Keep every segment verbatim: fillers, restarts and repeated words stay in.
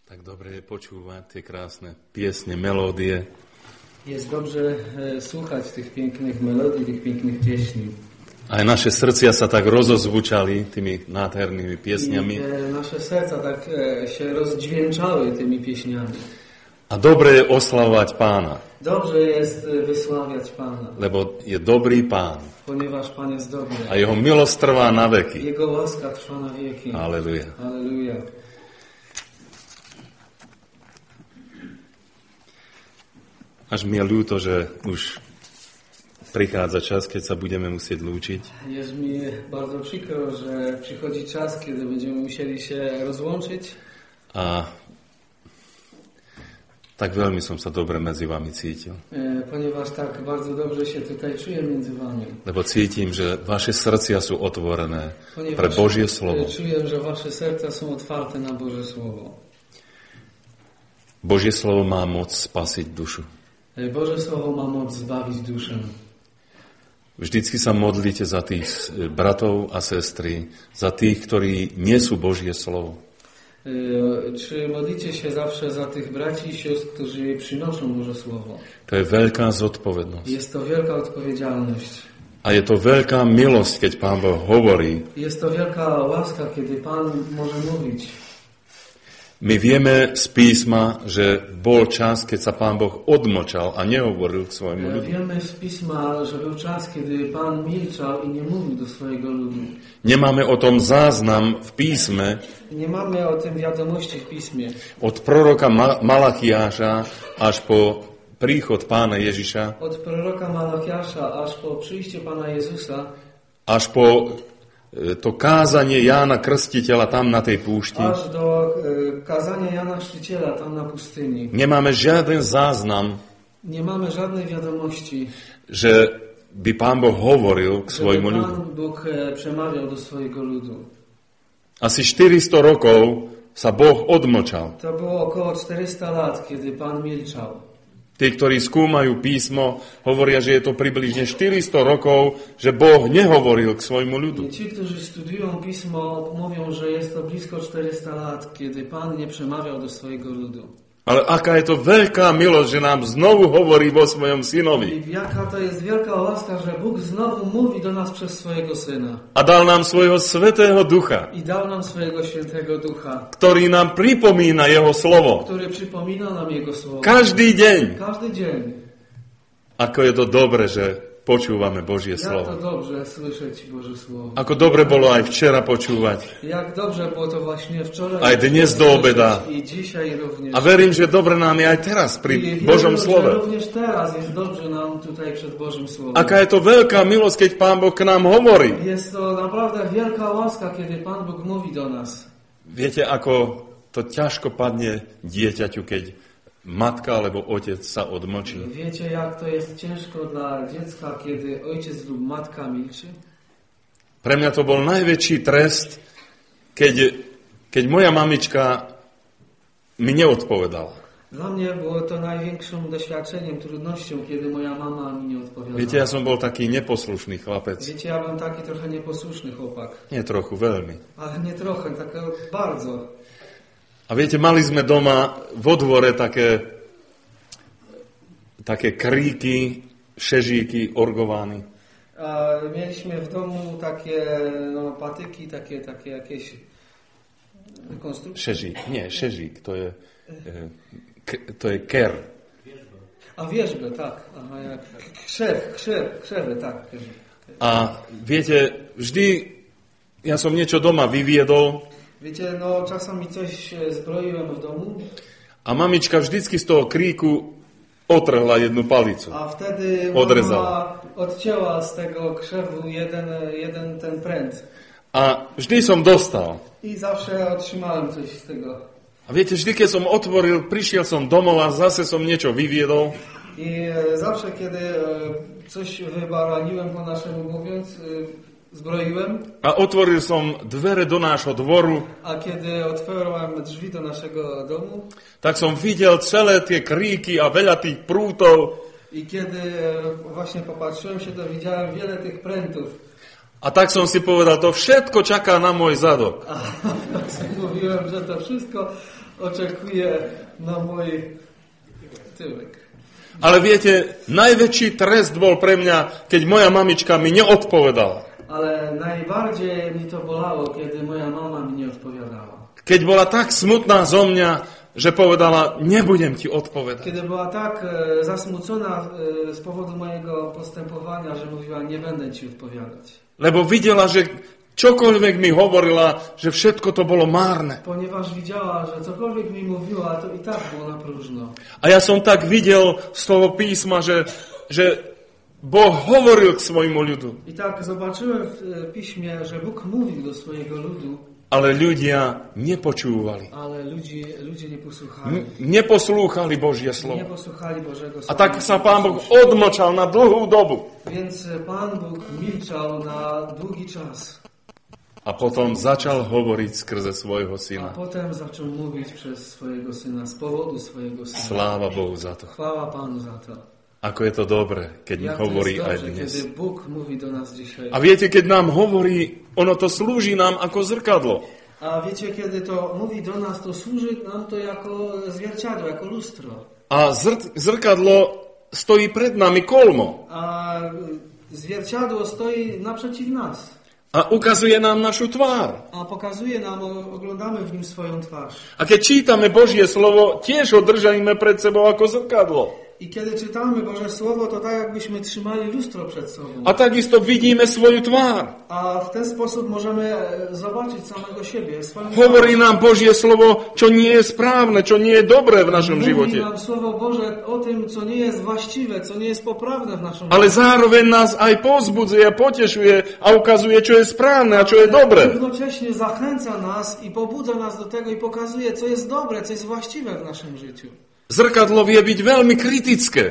Tak dobre je počúvať tie krásne piesne, melódie. Jest dobrze e, słuchać tych pięknych melodii, tych pięknych pieśni. Aj naše srdcia sa tak rozozvučali tymi nádhernými piesňami. I e, nasze serca tak e, się rozdźwięczały tymi pieśniami. A dobre je oslavovať Pána. Dobrze jest e, wysławiać Pana. Lebo je dobrý Pán. Ponieważ Pan jest dobry. A jeho milosť trvá na veky. Jego łaska trwa na wieki. Aleluja. Aleluja. Až mi je ľúto, že už prichádza czas, keď sa budeme musieť lúčiť. Jest mi bardzo przykro, że przychodzi czas, kiedy będziemy musieli się rozłączyć. A tak veľmi som sa dobre medzi vami cítil. E, ponieważ tak bardzo dobrze się tutaj czuję między wami. Lebo cítim, že vaše srdcia sú otvorené Ponieważ pre Božie slovo. Czuję, że wasze serca są otwarte na Boże Słowo. Božie slovo má moc spasiť dušu. Boże Słowo ma moc zbawić duszę. Vždycky sa modlite za tých bratov a sestry, za tých, ktorí nie sú Božie slovo. Czy modlicie się zawsze za tych braci i sióstr, którzy przynoszą Boże Słowo? To je veľká zodpovednosť. Jest to wielka odpowiedzialność. A je to veľká milosť, keď Pán Boh hovorí. Jest to wielka łaska, kiedy Pan może mówić. My vieme z písma, že bol čas, keď sa Pán Boh odmlčal a nehovoril k svojmu ľudu. Wiemy z Pisma, że był czas, kiedy Pan milczał i nie mówił do swojego ludu. Nemáme o tom záznam v písme. Nie mamy o tym wiadomości w Pismie. Od proroka Malachiáša až po príchod Pána Ježiša. Od proroka Malachiasza aż po przyjście Pana Jezusa. Až po to kázanie Jána Krstiteľa tam na tej púšti. Aż do e, kazania Jana Chrzciciela tam na pustyni. Nemáme žiaden záznam. Nie mamy żadnej wiadomości, že by Pán Boh hovoril k svojmu ľudu. Pán Bóg e, przemawiał do swojego ludu. Asi štyristo rokov sa Boh odmlčal. To było około czterysta lat, kiedy Pan milczał. Tí, ktorí skúmajú písmo, hovoria, že je to približne štyristo rokov, že Boh nehovoril k svojmu ľudu. Ci, którzy studiują Pismo, mówią, że jest to blisko czterysta lat, kiedy Pan nie przemawiał do swojego ludu. Ale aká je to veľká milosť, že nám znovu hovorí vo svojom synovi. I jaka to jest wielka łaska, że Bóg znowu mówi do nas przez swojego Syna. A dal nám svojho svätého ducha, I dał nam swojego świętego ducha, ktorý nám pripomína jeho slovo. który przypomina nam Jego słowo. Každý deň. Każdy dzień. Ako je to dobre, že počúvame Božie Jak slovo. to dobrze słyszeć Boże Słowo. Ako dobre bolo aj včera počúvať. Jak dobrze było to właśnie wczoraj. Aj dnes do obeda. I dzisiaj również. A verím, že dobre nám je aj teraz pri I Božom wierzę, slove. że również teraz jest dobrze nam tutaj przed Bożym Słowem. Aká je to veľká milosť, keď Pán Boh k nám hovorí. Jest to naprawdę wielka łaska, kiedy Pan Bóg mówi do nas. Viete, ako to ťažko padne dieťaťu, keď matka alebo otec sa odmlčí. Wiecie, jak to jest ciężko dla dziecka, kiedy ojciec lub matka milczy? Pre mňa to bol najväčší trest, keď, keď moja mamička mi neodpovedala. Dla mnie było to największym doświadczeniem, trudnością, kiedy moja mama mi nie odpowiadała. Viete, ja som bol taký neposlušný chlapec. Wiecie, ja byłem taki trochę nieposłuszny chłopak. Nie trochu, veľmi. Ale nie trochę, tak bardzo. A viete, mali sme doma vo dvore také, také kríky, šežíky, orgovány. A mieliśmy w domu takie no, patyki, takie, takie jakieś konstrukcje. Šežík, nie, šežík, to je, k, to je ker. A wierzbę, tak. Aha, jak krzew, krzew, krzewy, tak. A viete, vždy ja som niečo doma vyviedol. Wiecie, no czasami coś zbroiłem w domu. A mamička vždycky z toho kríku otrhla jednu palicu. A wtedy odrezala. Mama odcięła z tego krzewu jeden, jeden ten pręt. A vždy som dostal. I zawsze otrzymałem coś z tego. A viete, vždy, keď som otvoril, prišiel som domov a zase som niečo vyviedol. I zawsze, kiedy coś wybaraniłem, po naszemu mówiąc, zbroiłem. A otvoril som dvere do nášho dvoru. A kiedy otworzyłem drzwi do naszego domu, tak som videl celé tie kríky a veľa tých prútov. I kiedy właśnie popatrzyłem się, to widziałem wiele tych prętów. A tak som si povedal, to všetko čaká na môj zadok. A tak sobie mówiłem, że to wszystko oczekuje na mój tyłek. Ale viete, najväčší trest bol pre mňa, keď moja mamička mi neodpovedala. Ale najbardziej mi to bolało, kiedy moja mama mi nie odpowiadała. Keď bola tak smutná zo mňa, że povedala, nebudem ti odpovedať. Kiedy była tak e, zasmucona e, z powodu mojego postępowania, że mówiła, nie będę ci odpowiadać. Lebo videla, že čokoľvek mi hovorila, že všetko to bolo márne. Ponieważ widziała, że cokolwiek mi mówiła, to i tak było na próżno. A ja som tak videl z toho písma, že, że Boh hovoril k svojmu ľudu. I tak zobaczyłem w e, piśmie, że Bóg mówił do swojego ludu. Ale ľudia nepočúvali. Ale ludzie, ludzie nie posłuchali. N- neposlúchali Božie slovo. Nie posłuchali Bożego Słowa. A tak sa Pán Boh odmlčal na dlhú dobu. Więc Pan Bóg milczał na długi czas. A potom začal hovoriť skrze svojho A syna. potem zaczął mówić przez swojego syna, z powodu swojego syna. Sláva Bohu za to. Chwała Panu za to. Ako je to dobré, keď mi Jak to hovorí jest aj dobrze, dnes. kiedy Bóg mówi do nas dzisiaj. A viete, keď nám hovorí, ono to slúži nám ako zrkadlo. A wiecie, kiedy to mówi do nas, to służy nam to jako zwierciadło, jako lustro. A zr- zrkadlo stojí pred nami kolmo. A zwierciadło stoi naprzeciw nas. A ukazuje nám našu tvár. A pokazuje nam, oglądamy w nim swoją twarz. A keď čítame Božie slovo, tiež ho držajme pred sebou ako zrkadlo. I kiedy czytamy Boże Słowo, to tak jakbyśmy trzymali lustro przed sobą. A takisto vidíme svoju tvár. A w ten sposób możemy zobaczyć samego siebie, swoją Hovorí nám Božie slovo, čo nie je správne, čo nie je dobré v našom Mówi živote. nam Słowo Boże o tym, co nie jest właściwe, co nie jest poprawne w naszym Ale życiu. zároveň nás aj povzbudzuje a potešuje a ukazuje, čo je správne a čo je dobré. Równocześnie zachęca nas i pobudza nas do tego i pokazuje, co jest dobre, co jest właściwe w naszym życiu. Zrkadlo vie byť veľmi kritické.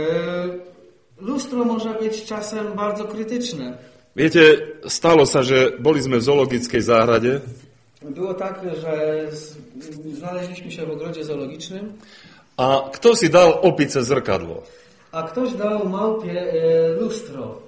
E, lustro może być czasem bardzo krytyczne. Viete, stalo sa, že boli sme v zoologickej záhrade Było tak, że z, znaleźliśmy się w ogrodzie zoologicznym, a kto si dal opice zrkadlo? a ktoś dał małpie e, lustro.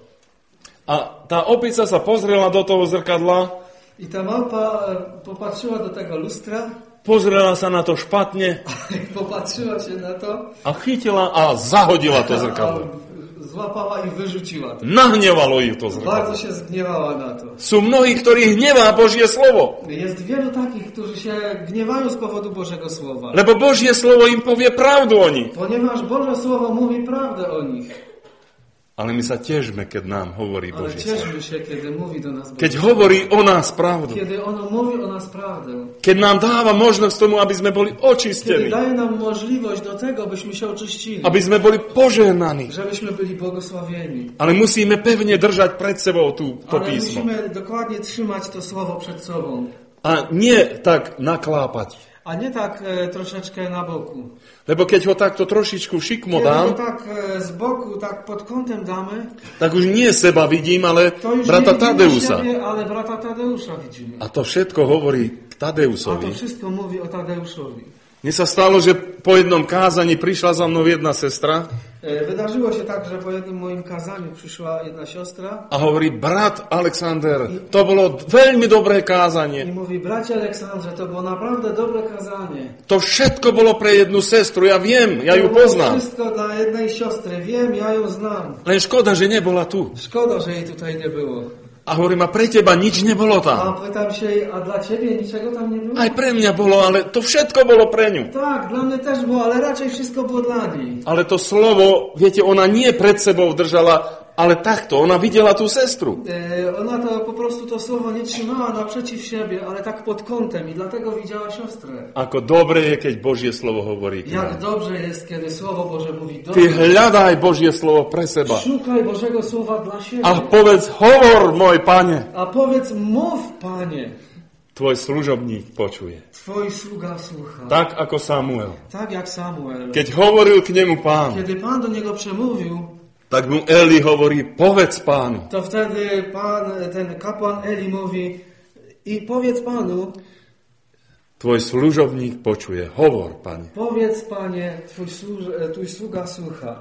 A tá opica sa pozrela do toho zrkadla, I ta małpa e, popatrzyła do tego lustra, pozrela sa na to špatne popatrzyła się na to, a chytila a zahodila to a zrkadlo. złapała i wyrzuciła to. Nahnevalo ich to Bardzo zrkadlo. się zgniewała na to. Sú mnohí, ktorí hnevá Božie slovo. Jest wielu takich, którzy się gniewają z powodu Bożego Słowa. Lebo Božie slovo im povie pravdu o nich. Ponieważ Boże Słowo mówi prawdę o nich. Ale my sa tiežme, keď nám hovorí Ale Božie slovo. cieszmy się, kiedy mówi do nas Keď Boże. hovorí o nás pravdu. Kiedy ono mówi o nas prawdę. Keď nám dáva možnosť tomu, aby sme boli Kiedy očistení. daje nam możliwość do tego, byśmy się oczyścili. Aby sme boli požehnaní. Żebyśmy byli błogosławieni. Ale musíme pevne držať pred sebou tú, to Ale písmo. musimy dokładnie trzymać to Słowo przed sobą. A nie tak naklápať. A nie tak e, troszeczkę na boku. Lebo keď ho takto trošičku šikmo Kiedy to dám, tak e, z boku, tak pod kątem damy, tak už nie seba vidím, ale to już brata nie widzimy Tadeusa. siebie, ale brata Tadeusza widzimy. A to všetko hovorí k A to Tadeusovi. wszystko mówi o Tadeuszowi. Mne sa stalo, že po jednom kázaní prišla za mnou jedna sestra E, Wydarzyło się tak, że po jednym moim kazaniu przyszła jedna siostra a hovorí, brat Alexander, to bolo veľmi dobré i kázanie. mówi, bracie Aleksandrze, to było naprawdę dobre kazanie. To všetko bolo pre jednu sestru, ja viem, ja ju To było poznám. wszystko dla jednej siostry. Wiem, ja ją znam. Len škoda, že nebola tu. Szkoda, że jej tutaj nie było. A hovorím, a pre teba nič nebolo A tam. pytam się jej, a dla ciebie niczego tam nie było? Aj pre mňa bolo, ale to všetko bolo pre ňu. Tak, dla mnie też było, ale raczej wszystko było dla niej. Ale to slovo, viete, ona nie pred sebou držala, ale takto, ona videla tú sestru. E, Ona to po prostu to słowo nie trzymała naprzeciw siebie, ale tak pod kątem i dlatego widziała siostrę. Ako dobre je, keď Božie slovo hovorí. Jak dobrze jest, kiedy Słowo Boże mówi do Ty nas. hľadaj Božie slovo pre seba. Szukaj Bożego Słowa dla siebie. A povedz, hovor, môj pane. A powiedz, mów, Panie. Tvoj služobník počuje. Twój sługa słucha. Tak ako Samuel. Tak jak Samuel. Keď hovoril k nemu pán, Kiedy Pan do niego przemówił, tak mu Eli hovorí, povedz pánu. to wtedy Pan, ten kapłan Eli mówi i powiedz Panu, Tvoj služobník počuje. Hovor, pane. powiedz Panie, Twój, służ, twój sługa słucha.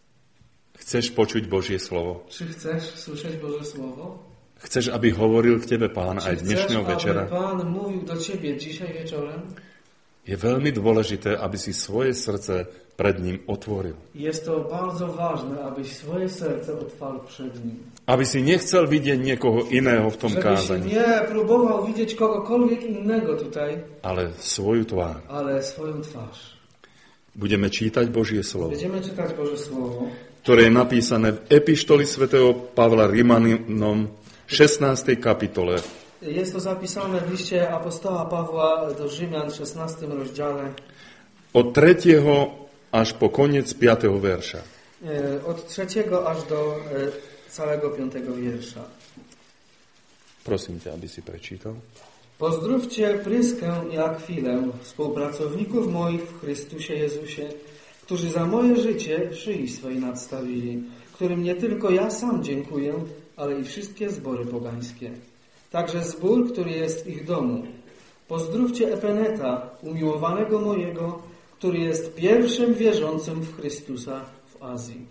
Chceš počuť Božie slovo? Czy chcesz słyszeć Boże Słowo? Chceš, aby hovoril k tebe pán Czy aj chcesz, dnešného aby večera? Pan mówił do Ciebie dzisiaj wieczorem? je veľmi dôležité, aby si svoje srdce pred ním otvoril. Jest to bardzo ważne, abyś swoje serce otwarł przed nim. Aby si nechcel vidieť niekoho iného v tom Żebyś kázaní, nie próbował widzieć kogokolwiek innego tutaj, ale svoju tvár. ale swoją twarz. Budeme čítať Božie slovo, Będziemy czytać Boże Słowo, ktoré je napísané v epištoli svätého Pavla Rimanom šestnástej kapitole. Jest to zapisane w liście apostoła Pawła do Rzymian w szesnastym rozdziale. Od tretieho až po koniec piateho verša. E, Od trzeciego aż do e, całego piątego wiersza. Prosím ťa, aby si prečítal. Pozdrówcie Pryskę i Akwilę, współpracowników moich w Chrystusie Jezusie, którzy za moje życie szyi swej nadstawili, którym nie tylko ja sam dziękuję, ale i wszystkie zbory pogańskie. Także zbór, który jest w ich domu. Pozdrówcie Epeneta, umiłowanego mojego, który jest pierwszym wierzącym w Chrystusa w Azji.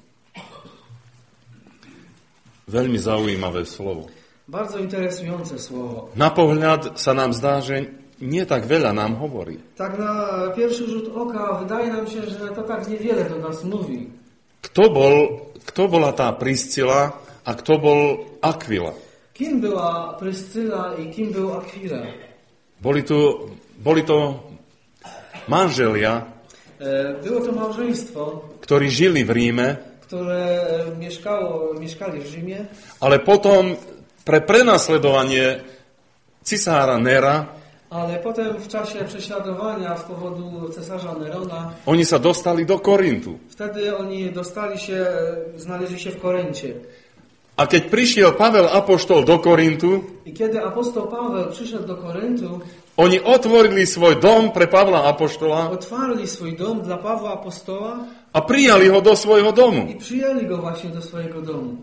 Veľmi zaujímavé slovo. Bardzo interesujące słowo. Na pohľad sa nám zdá, že nie tak veľa nám hovorí. Tak na pierwszy rzut oka wydaje nam się, że to tak niewiele do nas mówi. Kto bol, kto bola tá Priscila a kto bol Aquila? Kim była Pryscyla i kim był Akwila? Boli to, boli to manželia, E, Było to małżeństwo, ktorí žili v Ríme, które mieszkało, mieszkali w Rzymie, ale potom pre prenasledovanie cisára Nera ale potem w czasie prześladowania z powodu cesarza Nerona, oni sa dostali do Korintu. wtedy oni dostali się, znaleźli się w Koryncie. A keď prišiel Pavel apoštol do Korintu, I kiedy apostoł Paweł przyszedł do Koryntu, oni otvorili svoj dom pre Pavla apoštola otwarli swój dom dla Pawła apostoła a prijali ho do svojho domu. i przyjęli go właśnie do swojego domu.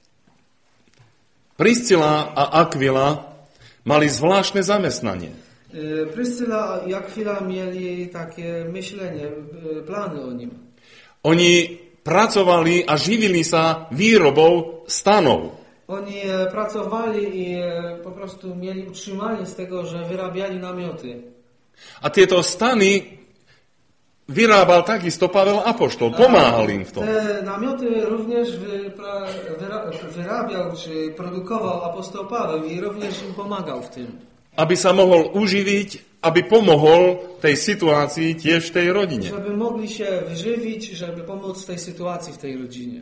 Priscila a Aquila mali zvláštne zamestnanie. Y, Pryscyla i Akwila mieli takie myślenie, y, plany o nim. Oni pracovali a živili sa výrobou stanov. Oni e, pracowali i e, po prostu mieli utrzymanie z tego, że wyrabiali namioty. A tieto stany vyrábal takisto Pavel apoštol, pomáhal im v tom. Te namioty również wypra, wyra, wyrabiał czy produkował apostoł Paweł i również im pomagał w tym. Aby sa mohol uživiť, aby pomohol tej situácii tiež v tej rodine. Żeby mogli się wyżywić, żeby pomóc tej sytuacji w tej rodzinie.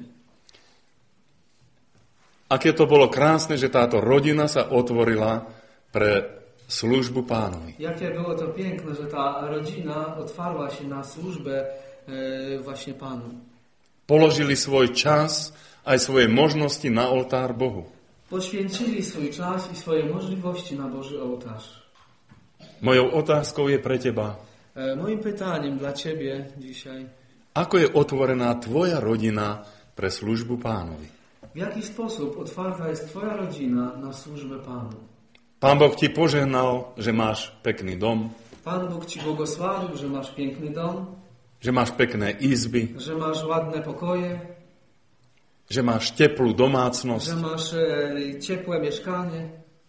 Aké to bolo krásne, že táto rodina sa otvorila pre službu Pánovi. Jakie było to piękne, że ta rodzina otwarła się na służbę e, właśnie Panu. Položili svoj čas aj svoje možnosti na oltár Bohu. Poświęcili swój czas i swoje możliwości na Boży ołtarz. Mojou otázkou je pre teba, E, moim pytaniem dla Ciebie dzisiaj, ako je otvorená tvoja rodina pre službu Pánovi. w jaki sposób otwarta jest Twoja rodzina na służbę Panu? Pán Boh ti požehnal, že máš pekný dom, Pan Bóg Ci błogosławił, że masz piękny dom, že máš pekné izby, że masz ładne pokoje, že máš teplú domácnosť. że masz e, ciepłe mieszkanie.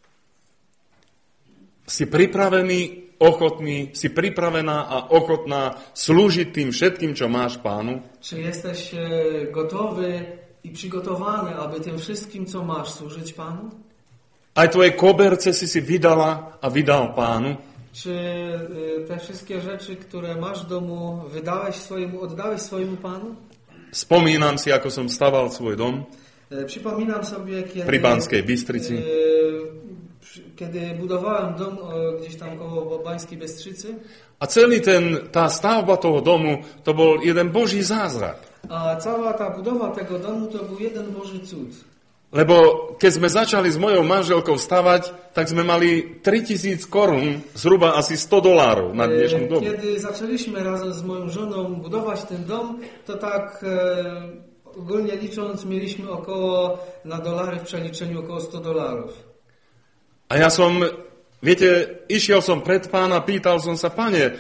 Si pripravený, ochotný, si pripravená a ochotná slúžiť tým všetkým, čo máš Pánu? Czy jesteś e, gotowy i przygotowany, aby tym wszystkim, co masz, służyć Panu? Aj tvoje koberce si si vydala a vydal Pánu? Czy e, te wszystkie rzeczy, które masz w domu, wydałeś swojemu, oddałeś swojemu Panu? Spomínam si, ako som staval svoj dom E, Przypominam sobie, kiedy, pri Banskej Bystrici. e, przy- kiedy budowałem dom e, gdzieś tam koło Bańskiej Bystrzycy, A celý ten, tá stavba toho domu, to bol jeden Boží zázrak. a cała ta budowa tego domu to był jeden Boży cud. Lebo keď sme začali s mojou manželkou stavať, tak sme mali tritisíc korún, zhruba asi sto dolárov na dnešnú E, dobu. Kiedy zaczęliśmy razem z moją żoną budować ten dom, to tak e, ogólnie licząc mieliśmy około na dolary w przeliczeniu około sto dolarów. A ja som, viete, išiel som pred Pána, pýtal som sa, Pane,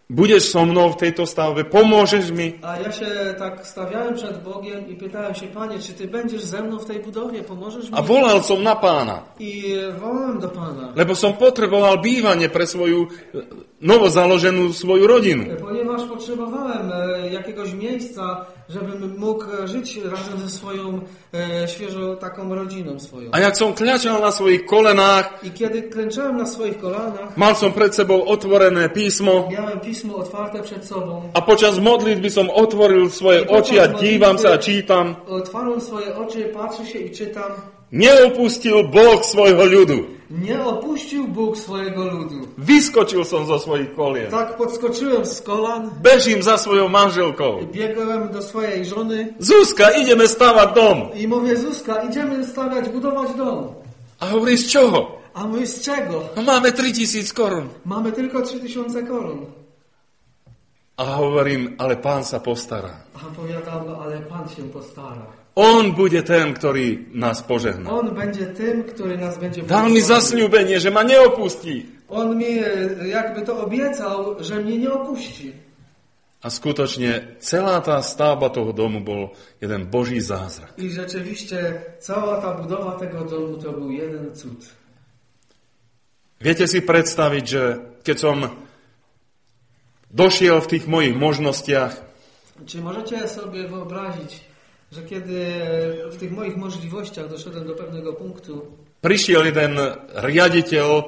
budeš so mnou v tejto stavbe, pomôžeš mi? A ja się tak stawiałem przed Bogiem i pytałem się, Panie, czy Ty będziesz ze mną w tej budowie, pomożesz mi? A volal som na Pána, I wołałem do Pana, lebo som potreboval bývanie pre svoju novozaloženú svoju rodinu. ponieważ potrzebowałem e, jakiegoś miejsca, żebym mógł żyć razem ze swoją e, świeżo taką rodziną swoją. A jak som kľačal na svojich kolenách, I kiedy klęczałem na swoich kolanach, mal som pred sebou otvorené písmo miałem pismo otwarte przed sobą. a počas modlitby som otvoril svoje oči a dívam sa a čítam. Otwarłem swoje oczy, patrzę się i czytam. Neopustil Boh svojho ľudu. Nie opuścił Bóg swojego ludu. Vyskočil som zo svojich kolien. Tak podskoczyłem z kolan, Bežím za svojou manželkou. biegłem do swojej żony Zuzka, ideme stavať dom. i mówię, Zuzka, idziemy stawiać, budować dom. A hovorí, z čoho? A my z czego? No máme tritisíc korun. Mamy tylko trzy tysiące koron. A hovorím, ale Pán sa postará. A powiadam, no ale Pan się postara. On bude ten, ktorý nás požehná. On będzie tym, który nas będzie Dal mi zasľúbenie, že ma neopustí. On mi e, jakby to obiecał, że mnie nie opuści. A skutočne celá tá stavba toho domu bol jeden Boží zázrak. I rzeczywiście cała ta budowa tego domu to był jeden cud. Viete si predstaviť, že keď som došiel v tých mojich možnostiach, Czy możecie sobie wyobrazić, że kiedy w tych moich możliwościach doszedłem do pewnego punktu, prišiel jeden riaditeľ e,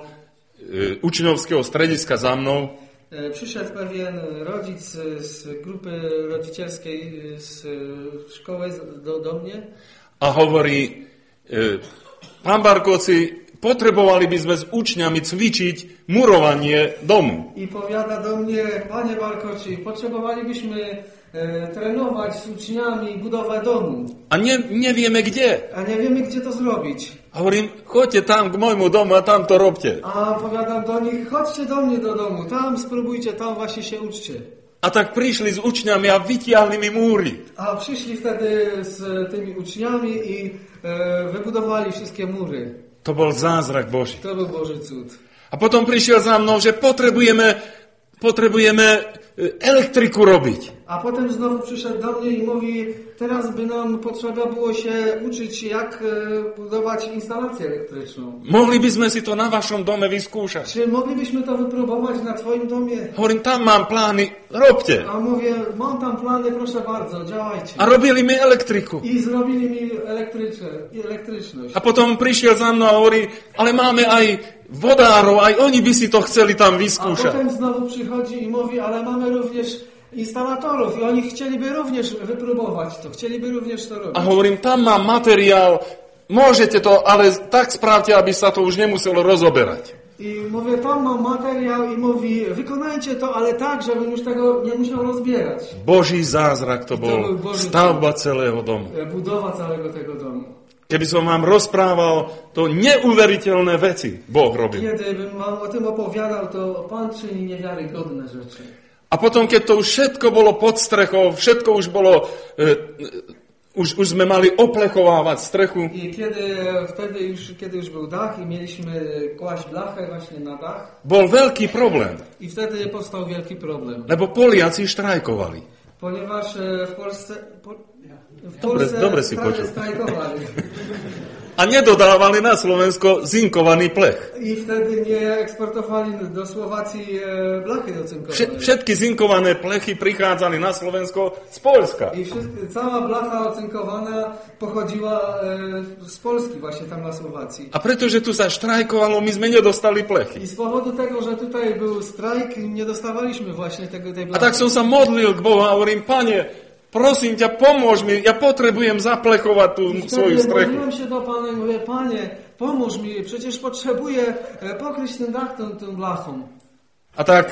učňovského strediska za mnou e, przyszedł pewien rodzic z grupy rodzicielskiej z szkoły do, do mnie a hovorí, e, pán Barkovci, potrebovali by sme s učňami cvičiť murovanie domu. i powiada do mnie, Panie Barkoci, potrzebowalibyśmy e, trenować z uczniami budowę domu, A ne, nevieme kde. a nie wiemy, gdzie to zrobić. A hovorím, choďte tam k môjmu domu a tam to robte. A powiadam do nich, chodźcie do mnie do domu, tam spróbujcie, tam właśnie się uczcie. A tak prišli s učňami a vytiahli mi múry. A przyszli wtedy z tymi uczniami i e, wybudowali wszystkie mury. To bol zázrak Boží. To był Boży cud. A potom prišiel za mnou, že potrebujeme, potrebujeme elektriku robiť. A potem znowu przyszedł do mnie i mówi, teraz by nam potrzeba było się uczyć, jak e, budować instalację elektryczną. Mohli by sme si to na vašom dome vyskúšať. Czy moglibyśmy to wypróbować na twoim domie? Hovorím, tam mám plány, robte. A mówię, mam tam plany, proszę bardzo, działajcie. A robili mi elektriku. I zrobili mi elektryczne, elektryczność. A potom prišiel za mnou a hovorí, ale máme aj vodárov, aj oni by si to chceli tam A vyskúšať. potem znowu przychodzi i mówi, ale mamy również instalatorów i oni chcieliby również wypróbować to, chcieliby również to robić. A hovorím, tam mám materiál, môžete to, ale tak správte, aby sa to už nemuselo rozoberať. I mówię, tam mam materiał i mówi, wykonajcie to, ale tak, żebym już tego nie musiał rozbierać. Boží zázrak to bol, bol Boží stavba celého domu. Budowa całego tego domu. Keby som vám rozprával, to neuveriteľné veci Boh robil. Kiedy bym wam o tym opowiadał, to Pan czyni niewiarygodne rzeczy. A potom, keď to už všetko bolo pod strechou, všetko už bolo, e, už, už sme mali oplechovávať strechu, I kiedy wtedy już, kiedy już był dach i mieliśmy kłaść blachę właśnie na dach, bol veľký problém, i wtedy powstał wielki problem. lebo Poliaci štrajkovali. Ponieważ e, w Polsce, po, w Dobre- Polsce dobre si straże počul. strajkowali. A nedodávali na Slovensko zinkovaný plech. I wtedy nie eksportowali do Słowacji e, blachy ocynkowane. Všet, všetky zinkované plechy prichádzali na Slovensko z Poľska. I wszystko, cała blacha ocynkowana pochodziła e, z Polski, właśnie tam na Słowacji. A pretože tu sa štrajkovalo, my sme nedostali I plechy. z powodu tego, że tutaj był strajk, nie dostawaliśmy właśnie tego, tej A blachy. tak som sa modlil k Bohu a hovorím, Pane, prosím ťa, pomôž mi, ja potrebujem zaplechovať tú I svoju wtedy strechu. modliłem się do Pana i mówię, Panie, pomóż mi, przecież potrzebuję e, pokryć ten dach tą, tą blachą. A tak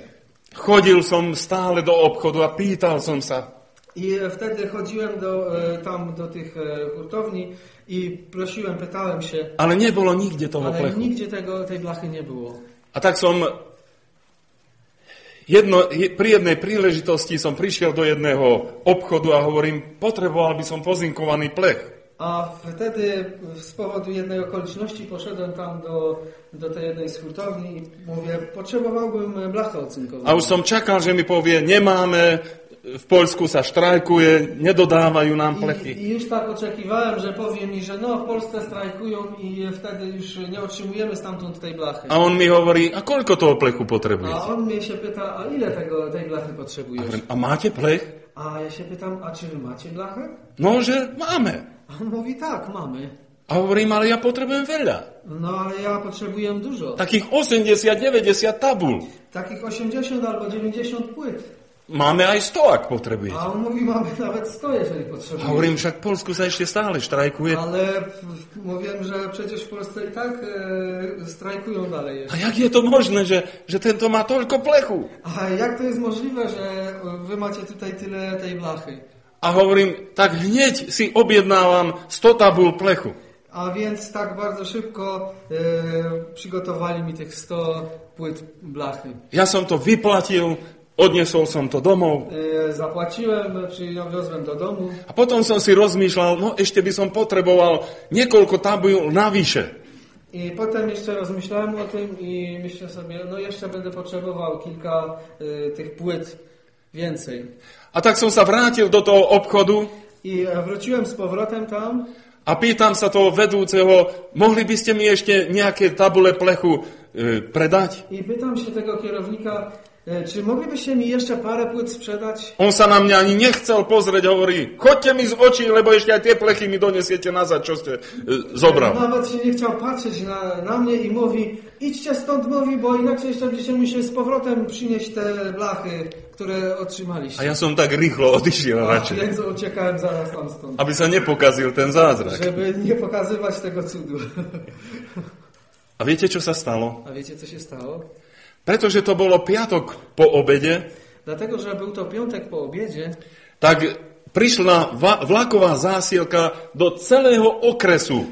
chodil som stále do obchodu a pýtal som sa, I e, wtedy chodziłem do, e, tam do tych e, hurtowni i prosiłem, pytałem się, ale nebolo nikde toho ale plechu. nigdzie tego, tej blachy nie było. A tak som jedno, je, pri jednej príležitosti som prišiel do jedného obchodu a hovorím, potreboval by som pozinkovaný plech. A wtedy z powodu jednej okoliczności poszedłem tam do, do tej jednej z hurtowni i mówię, potrzebowałbym blachę ocynkową. A už som čakal, že mi povie, nemáme, w Polsku sa štrajkuje, nedodávajú nám I, plechy. I już tak oczekiwałem, że powie mi, że no w Polsce strajkują i wtedy już nie otrzymujemy stamtąd tej blachy. A on mi hovorí, a koľko toho plechu A potrebujete? on mnie się pyta, a ile tego, tej blachy A, potrzebujesz? hovorím, a máte plech? A ja się pytam, a czy wy macie blachę? No, že máme. A on mówi, tak, mamy. A hovorím, ale ja potrebujem veľa. No ale ja potrzebuję dużo. Takých osemdesiat deväťdesiat tabul. Takich osiemdziesiąt albo dziewięćdziesiąt płyt. Máme aj sto, ak potrebujete. A on mówi, mamy nawet sto, jeżeli A potrzebujesz. hovorím, však v Polsku sa ešte stále štrajkuje. Ale mówiłem, że przecież w Polsce i tak e, strajkują dalej A jeszcze. jak je to možné, že, že tento má toľko plechu? A jak to jest możliwe, że wy macie tutaj tyle tej blachy? A hovorím, tak hneď si objednávam sto tabul plechu. A więc tak bardzo szybko e, przygotowali mi tych sto płyt blachy. Ja som to vyplatil, odnesol som to domov. E, zapłaciłem, przywiozłem do domu. A potom som si rozmýšľal, no ešte by som potreboval niekoľko tabul navyše. I potem jeszcze rozmyślałem o tym i myślę sobie, no jeszcze będę potrzebował kilka e, tych płyt więcej. A tak som sa vrátil do toho obchodu I wróciłem z powrotem tam a pýtam sa toho vedúceho, mohli by ste mi ešte nejaké tabule plechu e, predať? i pytam się tego kierownika, e, czy moglibyście mi jeszcze parę płyt sprzedać? On sa na mňa ani nechcel pozrieť, hovorí, choďte mi z očí, lebo ešte aj tie plechy mi donesiete nazad, čo ste e, zobral. Nawet się nie chciał patrzeć na, na mnie i mówi, idźcie stąd, mówi, bo inaczej jeszcze będziecie musieli z powrotem przynieść te blachy, które otrzymaliście. A ja som tak rýchlo odišiel A radšej, więc uciekałem zaraz tam stąd, aby sa nepokazil ten zázrak. żeby nie pokazywać tego cudu. A viete, čo sa stalo? A wiecie, co się stało? Pretože to bolo piatok po obede, Dlatego, że był to piątek po obiedzie, tak prišla va- vlaková zásielka do celého okresu.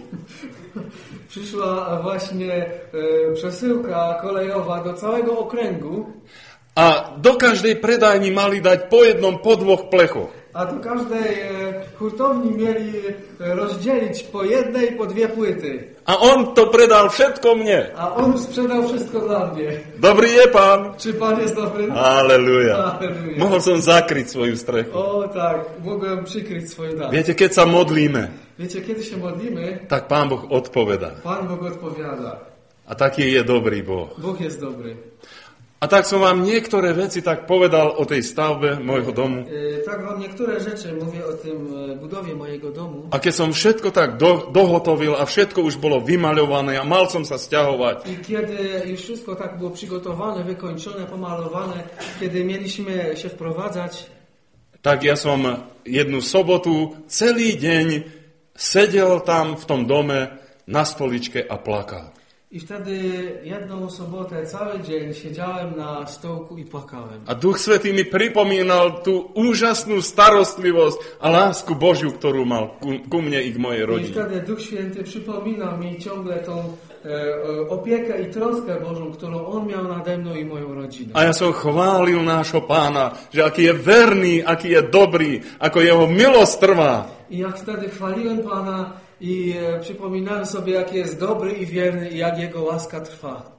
przyszła właśnie e, przesyłka kolejowa do całego okręgu, A do každej predajni mali dať po jednom, po dvoch plechoch. a do każdej e, hurtowni mieli e, rozdzielić po jednej, po dwie płyty. A on to predal všetko mne. A on sprzedał wszystko dla mnie. Dobrý je pán. Czy Pan jest dobry? Aleluja. Halleluja. Mohol som zakryť svoju strechu. O tak, mogłem przykryć swoje dach. Viete, keď sa modlíme, Wiecie, kiedy się modlimy, tak Pán Boh odpovedá. Pan Bóg odpowiada. A taký je dobrý Boh. Bóg jest dobry. A tak som vám niektoré veci tak povedal o tej stavbe môjho domu. E, tak wam niektóre rzeczy mówię o tym e, budowie mojego domu. A keď som všetko tak do, dohotovil a všetko už bolo vymaľované a mal som sa sťahovať, I kiedy już wszystko tak było przygotowane, wykończone, pomalowane, kiedy mieliśmy się wprowadzać, tak ja som jednu sobotu celý deň sedel tam v tom dome na stoličke a plakal. i wtedy jedną sobotę cały dzień siedziałem na stołku i płakałem. A Duch Svätý mi pripomínal tú úžasnú starostlivosť a lásku Božiu, ktorú mal ku, ku mne i k mojej I rodine. wtedy Duch Święty przypominał mi ciągle tą e, opiekę i troskę Bożą, którą On miał nade mną i moją rodzinę. A ja som chválil nášho Pána, že aký je verný, aký je dobrý, ako jeho milosť trvá. I jak wtedy chwaliłem Pana i e, przypominałem sobie, jak jest dobry i wierny i jak Jego łaska trwa.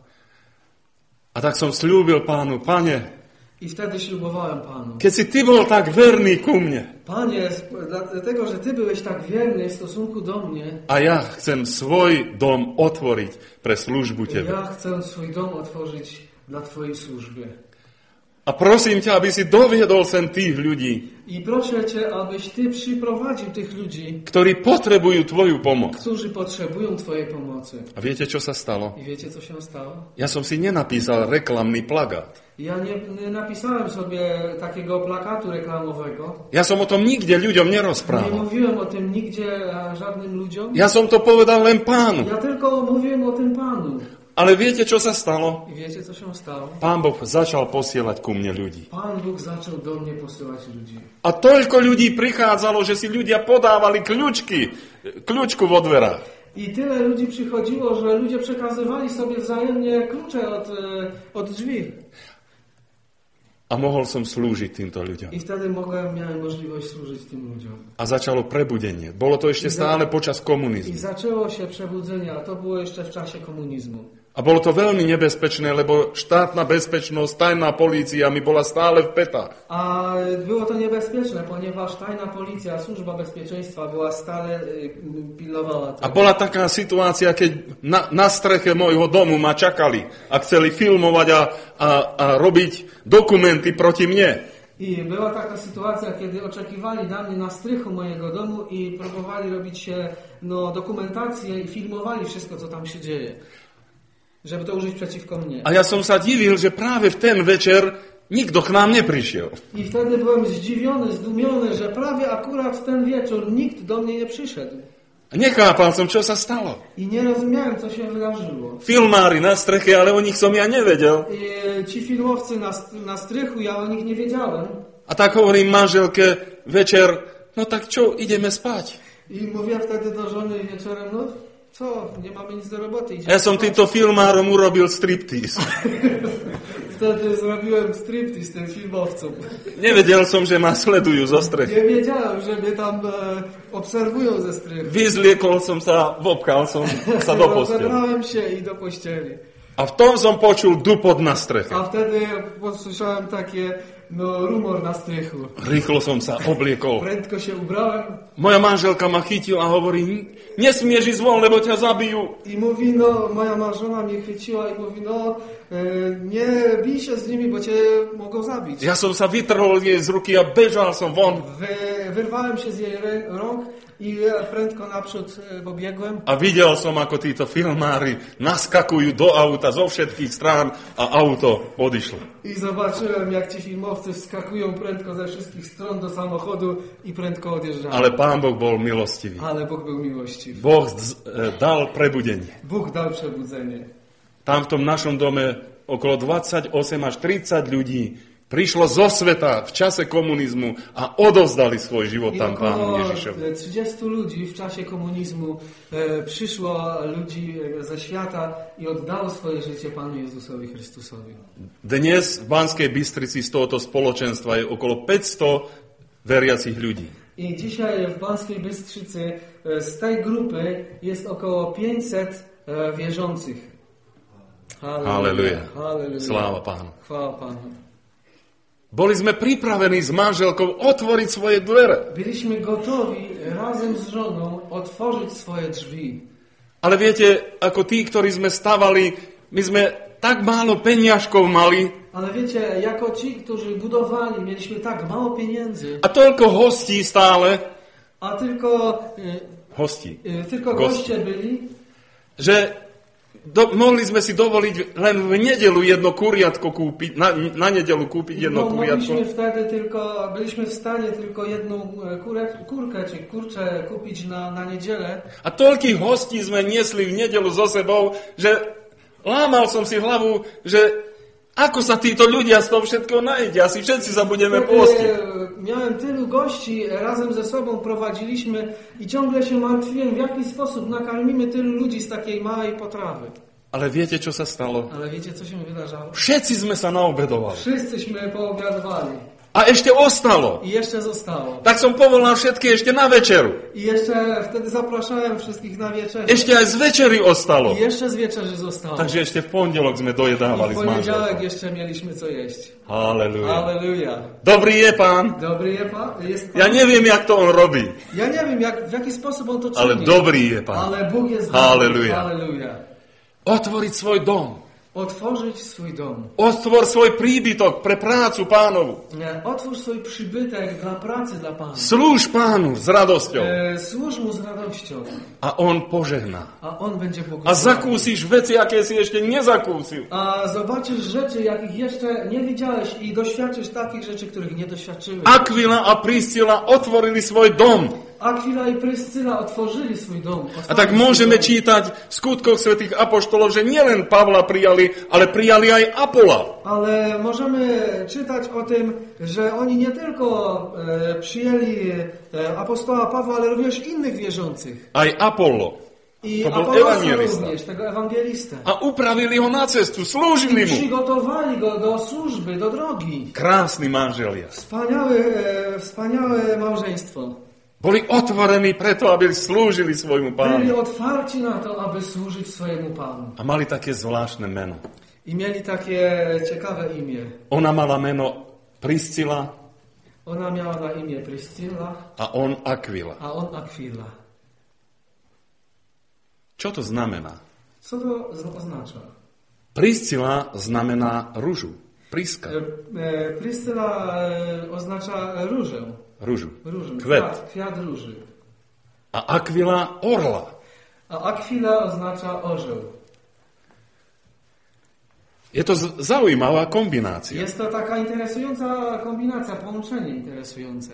A tak som sľúbil Pánu, Pane, I wtedy ślubowałem Panu. keď si Ty bol tak verný ku mne, Panie, dlatego, że Ty byłeś tak wierny w stosunku do mnie, a ja chcem svoj dom otvoriť pre službu Tebe. ja chcę swój dom otworzyć dla Twojej służby. A prosím ťa, aby si doviedol sem tých ľudí, I proszę Cię, abyś Ty przyprowadził tych ludzi, ktorí potrebujú Tvoju pomoc. którzy potrzebują Twojej pomocy. A viete, čo sa stalo? I wiecie, co się stało? Ja som si nenapísal reklamný plagát. Ja nie, nie napisałem sobie takiego plakatu reklamowego. Ja som o tom nikde ľuďom Nie nerozprával. mówiłem o tym nigdzie a, żadnym ludziom. Ja som to povedal len Pánu. Ja tylko mówiłem o tym Panu. Ale viete, čo sa stalo? I wiecie, co się stało? Pán Boh začal posielať ku mne ľudí. Pan Bóg zaczął do mnie posyłać ludzi. A toľko ľudí prichádzalo, že si ľudia podávali kľúčky, kľúčku vo dverách. I tyle ludzi przychodziło, że ludzie przekazywali sobie wzajemnie klucze od, e, od drzwi. A mohol som slúžiť týmto ľuďom. I wtedy mogłem, miałem możliwość służyć tym ludziom. A začalo prebudenie. Bolo to ešte stále počas I komunizmu. zaczęło się przebudzenie, a to było jeszcze w czasie komunizmu. A bolo to veľmi nebezpečné, lebo štátna bezpečnosť, tajná polícia mi bola stále v petách. A było to niebezpieczne, ponieważ tajna policja, służba bezpieczeństwa była stale y, pilnowała tego. A bola taká situácia, keď na, na streche môjho domu ma čakali a chceli filmovať a, a, a robiť dokumenty proti mne. I była taka sytuacja, kiedy oczekiwali na mnie na strychu mojego domu i próbowali robić się no, dokumentację i filmowali wszystko, co tam się dzieje, żeby to użyć przeciwko mnie. A ja som sa divil, že práve v ten večer nikto k nám neprišiel. I wtedy byłem zdziwiony, zdumiony, że prawie akurat w ten wieczór nikt do mnie nie przyszedł. A nechápal som, čo sa stalo. I nie rozumiałem, co się wydarzyło. Filmári na streche, ale o nich som ja nevedel. I ci filmowcy na, na strychu, ja o nich nie wiedziałem. A tak hovorím manželke večer, no tak čo, ideme spať. I mówię wtedy do żony wieczorem, no co, nie mamy nic do roboty. Ja som týmto filmárom urobil striptease. Wtedy zrobiłem striptease tym filmowcom. Nevedel som, že ma sledujú zo strechy. Nie wiedziałem, że mnie tam e, obserwują ze strychu. Vyzliekol som sa, vopkal som sa do postele. Rozebrałem się i do pościeli. A v tom som počul dupot na streche. A wtedy posłyszałem takie, no, rumor na strychu. Rýchlo som sa obliekol. Prędko się ubrałem. Moja manželka ma chytila a hovorí, nesmieš ísť von, lebo ťa zabijú. I mówi, no, moja żona mnie chwyciła i mówi, no, e, nie bij się z nimi, bo cię mogą zabić. Ja som sa vytrhol jej z ruky a bežal som von. Wy, wyrwałem się z jej rę- rąk i prędko naprzód e, pobiegłem. A videl som, ako títo filmári naskakujú do auta zo všetkých strán a auto odišlo. I zobaczyłem, jak ci filmowcy wskakują prędko ze wszystkich stron do samochodu i prędko odjeżdżają. Ale Pán Boh bol milostivý. Ale Bóg był miłościwy. Boh z, e, dal prebudenie. Bóg dał przebudzenie. Tam v tom našom dome okolo dvadsaťosem až tridsať ľudí prišlo zo sveta v čase komunizmu a odovzdali svoj život I tam Pánu około Ježišovi. trzydziestu ludzi w czasie komunizmu e, przyszło ludzi ze świata i oddało swoje życie Panu Jezusowi Chrystusowi. Dnes v Banskej Bystrici z tohoto spoločenstva je okolo päťsto veriacich ľudí. I dzisiaj w Banskiej Bystrzycy e, z tej grupy jest około pięćset e, wierzących. Halleluja. Halleluja. Sláva Pánu. Chwała Panu. Boli sme pripravení s manželkou otvoriť svoje dvere. Byliśmy gotowi razem z żoną otworzyć swoje drzwi. Ale viete, ako tí, ktorí sme stavali, my sme tak málo peniažkov mali Ale wiecie, jako ci, którzy budowali, mieliśmy tak mało pieniędzy, a toľko hostí stále, a tylko, hostí, y, y, tylko Gości. goście byli, že do, mohli sme si dovoliť len v nedelu jedno kuriatko kúpiť, na, na nedelu kúpiť jedno no, mogliśmy kuriatko. wtedy tylko, byliśmy w stanie tylko jedną e, kurę, kurkę czy kurczę kupić na, na niedzielę. A toľkých hostí sme niesli v nedelu so sebou, že lámal som si hlavu, že ako sa títo ľudia z toho všetkého najedia, asi všetci sa budeme postiť. Miałem tylu gości, razem ze sobą prowadziliśmy i ciągle się martwiłem, w jaki sposób nakarmimy tylu ludzi z takiej małej potrawy. Ale viete, čo sa stalo? Ale wiecie, co się wydarzało? Všetci sme sa naobedovali. Wszyscyśmy poobiadowali. A ešte ostalo. I jeszcze zostało. Tak som povolal všetky ešte na večeru. I jeszcze wtedy zapraszałem wszystkich na wieczerę. Ešte aj z večery ostalo. I jeszcze z wieczerzy zostało. Takže ešte v pondelok sme dojedávali I w s poniedziałek manželkou. jeszcze mieliśmy co jeść. Halleluja. Halleluja. Dobrý je Pán. Dobry je Pan? Jest Pan? Ja neviem, jak to on robí, Ja nie wiem, jak, w jaki sposób on to czyni. ale dobrý je Pán. Ale Bóg jest dobry. Halleluja. Halleluja. Otvoriť svoj dom. Otworzyć swój dom. Otvor svoj príbytok pre prácu Pánovu. Nie, Otwórz swój przybytek dla pracy dla Pana. Slúž Pánu s radosťou. E, służ Mu z radością. A on požehná. A On będzie A błogosławił. zakúsiš veci, aké si ešte nezakúsil. A zobaczysz rzeczy, jakich jeszcze nie widziałeś i doświadczysz takich rzeczy, których nie doświadczyłeś. Akvila a Priscila otvorili svoj dom. Akwila i Pryscyla otworzyli swój dom. A tak môžeme čítať v skutkoch svätých apoštolov, že nielen Pavla prijali, ale prijali aj Apola. Ale możemy czytać o tym, że oni nie tylko e, przyjęli e, apostoła Pawła, ale również innych wierzących. Aj Apollo. I To bol Apollosa evangelista. również, tego ewangelistę. A upravili ho na cestu, slúžili mu. Przygotowali go do służby, do drogi. Krásni manželia. Wspaniałe, e, wspaniałe małżeństwo. Boli otvorení preto, aby slúžili svojmu Byli pánu. otwarci na to, aby służyć swojemu Panu. A mali také zvláštne meno. I mieli takie ciekawe imię. Ona mala meno Priscila Ona miała na imię Priscilla, a on Aquila. a on Aquila. Čo to znamená? Co to z- oznacza? Priscila znamená ružu. Priska. E, e, Priscilla e, oznacza różę. Ružu. Różę. Kvet. Kwiat, kwiat róży. A Aquila orla. A Aquila oznacza orzeł. Je to z- zaujímavá kombinácia. Jest to taka interesująca kombinacja, połączenie interesujące.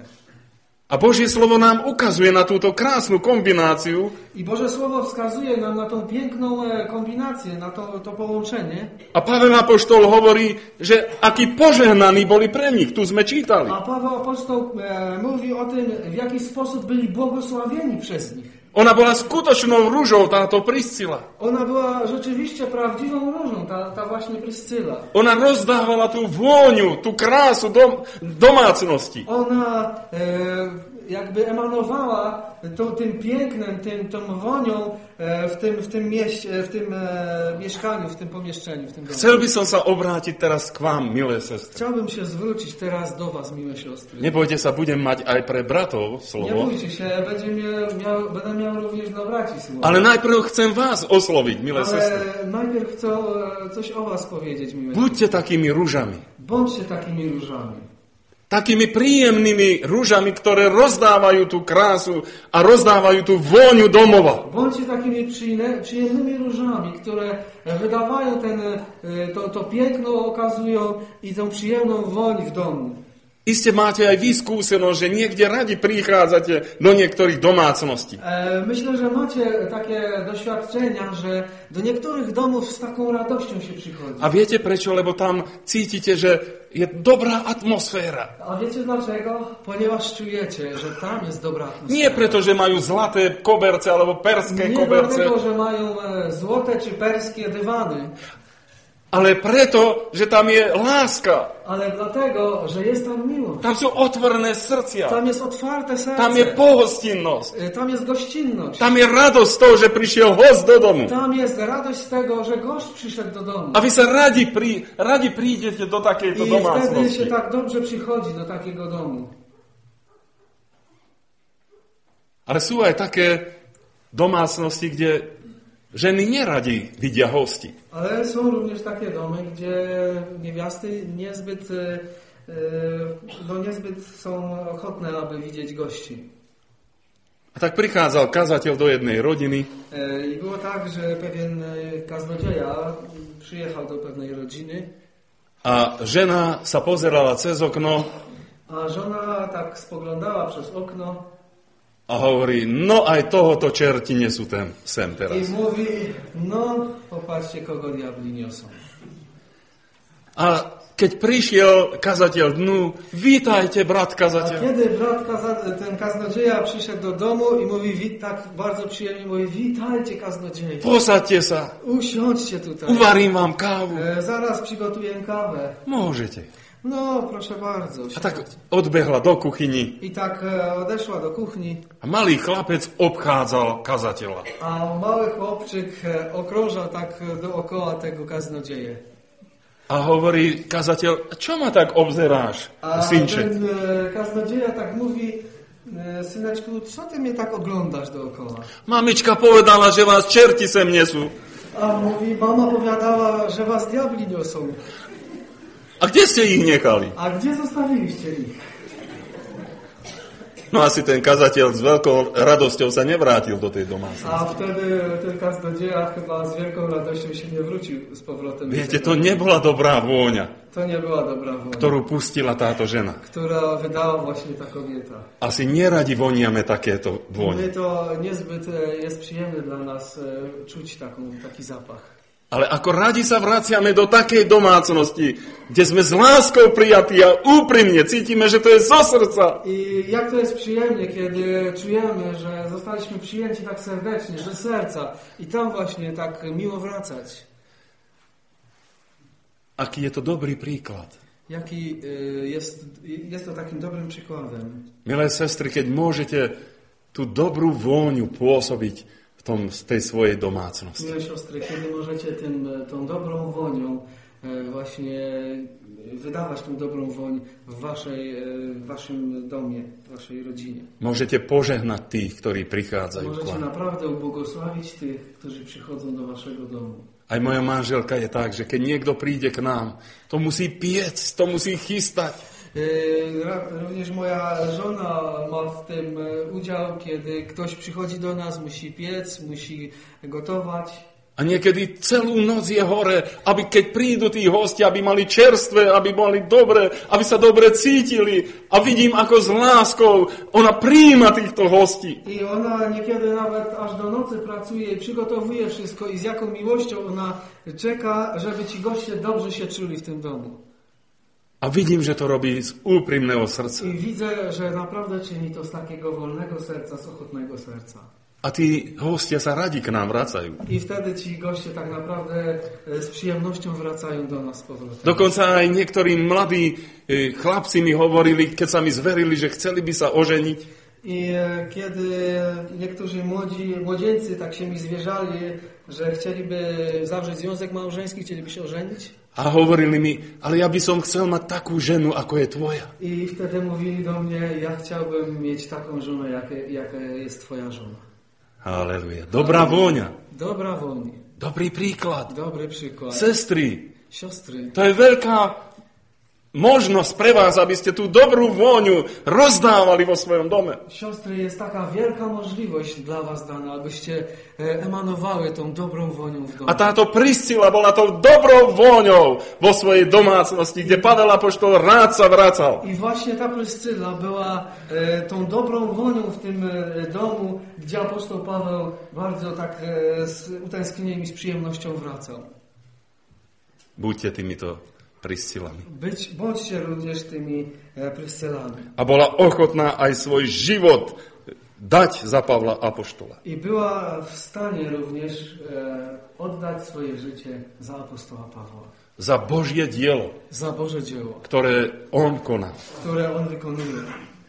A Božie slovo nám ukazuje na túto krásnu kombináciu I Boże Słowo wskazuje nam na tą piękną e, kombinację, na to, to połączenie. a Pavel Apoštol hovorí, že akí požehnaní boli pre nich. Tu sme čítali. A Paweł Apostoł e, mówi o tym, w jaki sposób byli błogosławieni przez nich. Ona bola skutočnou ružou, táto Priscila. Ona była rzeczywiście prawdziwą różą, ta, ta właśnie Pryscyla. Ona rozdávala tú vôňu, tú krásu dom, domácnosti. Ona e, jakby emanowała tą, tym pięknem, tym, tą wonią e, w tym, w tym mieście, w tym e, mieszkaniu, w tym pomieszczeniu, w tym domu. Chcel by som sa obrátiť teraz k vám, milé sestry. Chciałbym się zwrócić teraz do was, miłe siostry. Nebojte sa, budem mať aj pre bratov Nie slovo, bójcie się, będzie miał, miał, będę miał również dla braci słowo. ale najprv chcem vás osloviť, milé sestry. Ale najpierw chcę e, coś o was powiedzieć, miłe siostry. Buďte takými ružami. Bądźcie takimi różami. Takými príjemnými ružami, ktoré rozdávajú tú krásu a rozdávajú tú vôňu domova. Bądźcie takimi przyjemne- przyjemnymi różami, które wydawają ten, e, to, to piękno, okazują i tą przyjemną woń w domu. Iste máte aj vy skúsenosť, že niekde radi prichádzate do niektorých domácností. E, Myślę, że macie takie doświadczenia, że do niektórych domów z taką radością się przychodzi. A viete prečo? Lebo tam cítite, že je dobrá atmosféra. A wiecie dlaczego? Ponieważ czujecie, że tam jest dobra atmosfera. Nie preto, že majú zlaté koberce alebo perské Nie koberce, dlatego, że mają e, złote czy perskie dywany, ale preto, že tam je láska. ale dlatego, że jest tam miłość. Tam sú otvorené srdcia. Tam jest otwarte serce. Tam je pohostinnosť. E, Tam jest gościnność. Tam je radosť z toho, že prišiel host do domu. Tam jest radość z tego, że gość przyszedł do domu. A vy sa radi, prí, radi prídete do takejto I wtedy się domácnosti. tak dobrze przychodzi do takiego domu. Ale sú aj také domácnosti, kde ženy neradi vidia hosti. Ale są również takie domy, gdzie niewiasty niezbyt, e, e, no niezbyt są ochotne, aby widzieć gości. A tak prichádzal kazateľ do jednej rodiny E, I było tak, że pewien e, kaznodzieja przyjechał do pewnej rodziny, a žena sa pozerala cez okno a żona tak spoglądała przez okno a hovorí, no aj tohoto čerti nesú ten sem i teraz. mówi, no popatrzcie, kogo diabli niosą. A keď prišiel kazateľ dnu, vítajte, brat A kazateľ. kiedy brat kaza- ten kaznodzieja przyszedł do domu i mówi, wit, tak bardzo przyjemnie mówi, witajcie kaznodzieje, Posaďte sa, usiądźcie tutaj, uvarím vám kávu. e, zaraz przygotuję kawę. Môžete. No, proszę bardzo. A tak odbehla do kuchyni I tak e, odeszła do kuchni, a malý chlapec obchádzal kazateľa. a mały chłopczyk e, okrążał tak e, dookoła tego kaznodzieje. A hovorí kazateľ, čo ma tak obzeráš, A synče? ten e, kaznodzieja tak mówi, e, syneczku, co ty mnie tak oglądasz dookoła? Mamička povedala, že vás čerti sem nesú. A mówi, mama powiadała, że was diabli niosą. A kde ste ich nechali? A gdzie zostawiliście ich? No asi ten kazateľ s veľkou radosťou sa nevrátil do tej domácnosti. A wtedy ten kaznodzieja chyba z wielką radością się nie wrócił z powrotem. do Viete, tego. to nebola dobrá vôňa, To nie była dobra woń, ktorú pustila táto žena. która wydała właśnie ta kobieta. Asi neradi voniame takéto My vône. to niezbyt e, jest przyjemne dla nas e, czuć taką, taki zapach. Ale ako radi sa vraciame do takej domácnosti, kde sme s láskou prijatí a úprimne cítime, že to je zo srdca. I jak to jest przyjemnie, kiedy czujemy, że zostaliśmy przyjęci tak serdecznie, że serca. I tam właśnie tak miło wracać. Aký je to dobrý príklad. Jaki jest, jest to takim dobrym przykładem. Milé sestry, keď môžete tú dobrú vôňu pôsobiť w tom, z tej swojej domácnosti. Milé siostry, kiedy możecie tym, tą dobrą wonią właśnie wydawać tą dobrą woń w, waszej, w waszym domie, w waszej rodzinie. Môžete požehnať tých, ktorí prichádzajú k Możecie vám. naprawdę ubłogosławić tych, którzy przychodzą do waszego domu. Aj moja manželka je tak, že keď niekto príde k nám, to musí piec, to musí chystať. Również moja żona ma w tym udział, kiedy ktoś przychodzi do nas, musi piec, musi gotować. A niekedy celú noc je hore, aby keď prídu tí hostia, aby mali čerstvé, aby mali dobre, aby sa dobre cítili. A vidím, ako s láskou ona prijíma týchto hostí. I ona niekiedy nawet aż do nocy pracuje i przygotowuje wszystko i z jaką miłością ona czeka, żeby ci goście dobrze się czuli w tym domu. A vidím, že to robí z úprimného srdca. I widzę, że naprawdę czyni to z takiego wolnego serca, z ochotnego serca. A tí hostia sa radi k nám vracajú. I wtedy ci goście tak naprawdę z przyjemnością wracają do nas z powrotem. Dokonca aj niektorí mladí chlapci mi hovorili, keď sa mi zverili, že chceli by sa oženiť. I kiedy niektórzy młodzi, młodzieńcy tak się mi zwierzali, że chcieliby zawrzeć związek małżeński, chcieliby się ożenić. A hovorili mi, ale ja by som chcel mať takú ženu, ako je tvoja. I wtedy mówili do mnie, ja chciałbym mieć taką żonę, jaka, jaka jest twoja żona. Halleluja. Dobrá vôňa. Dobrá woń. Dobrý príklad. Dobry przykład. Sestry, Siostry. to je veľká možnosť pre vás, aby ste tú dobrú vôňu rozdávali vo svojom dome. Siostry, jest taka wielka możliwość dla was dana, abyście emanowały tą dobrą wonią w domu. A táto Priscila bola tou dobrou vôňou vo svojej domácnosti, kde Pavel apoštol rád sa vracal. I właśnie ta Pryscyla była e, tą dobrą wonią w tym e, domu, gdzie apostoł Paweł bardzo tak e, z utęsknieniem i z przyjemnością wracał. Buďte týmito Priscilami. Być, bądźcie również tymi e, Pryscylami. A bola ochotná aj svoj život dať za Pavla apoštola. I była w stanie również e, oddać swoje życie za apostoła Pawła. Za Božie dielo, Za Boże dzieło, ktoré on koná. które on wykonuje.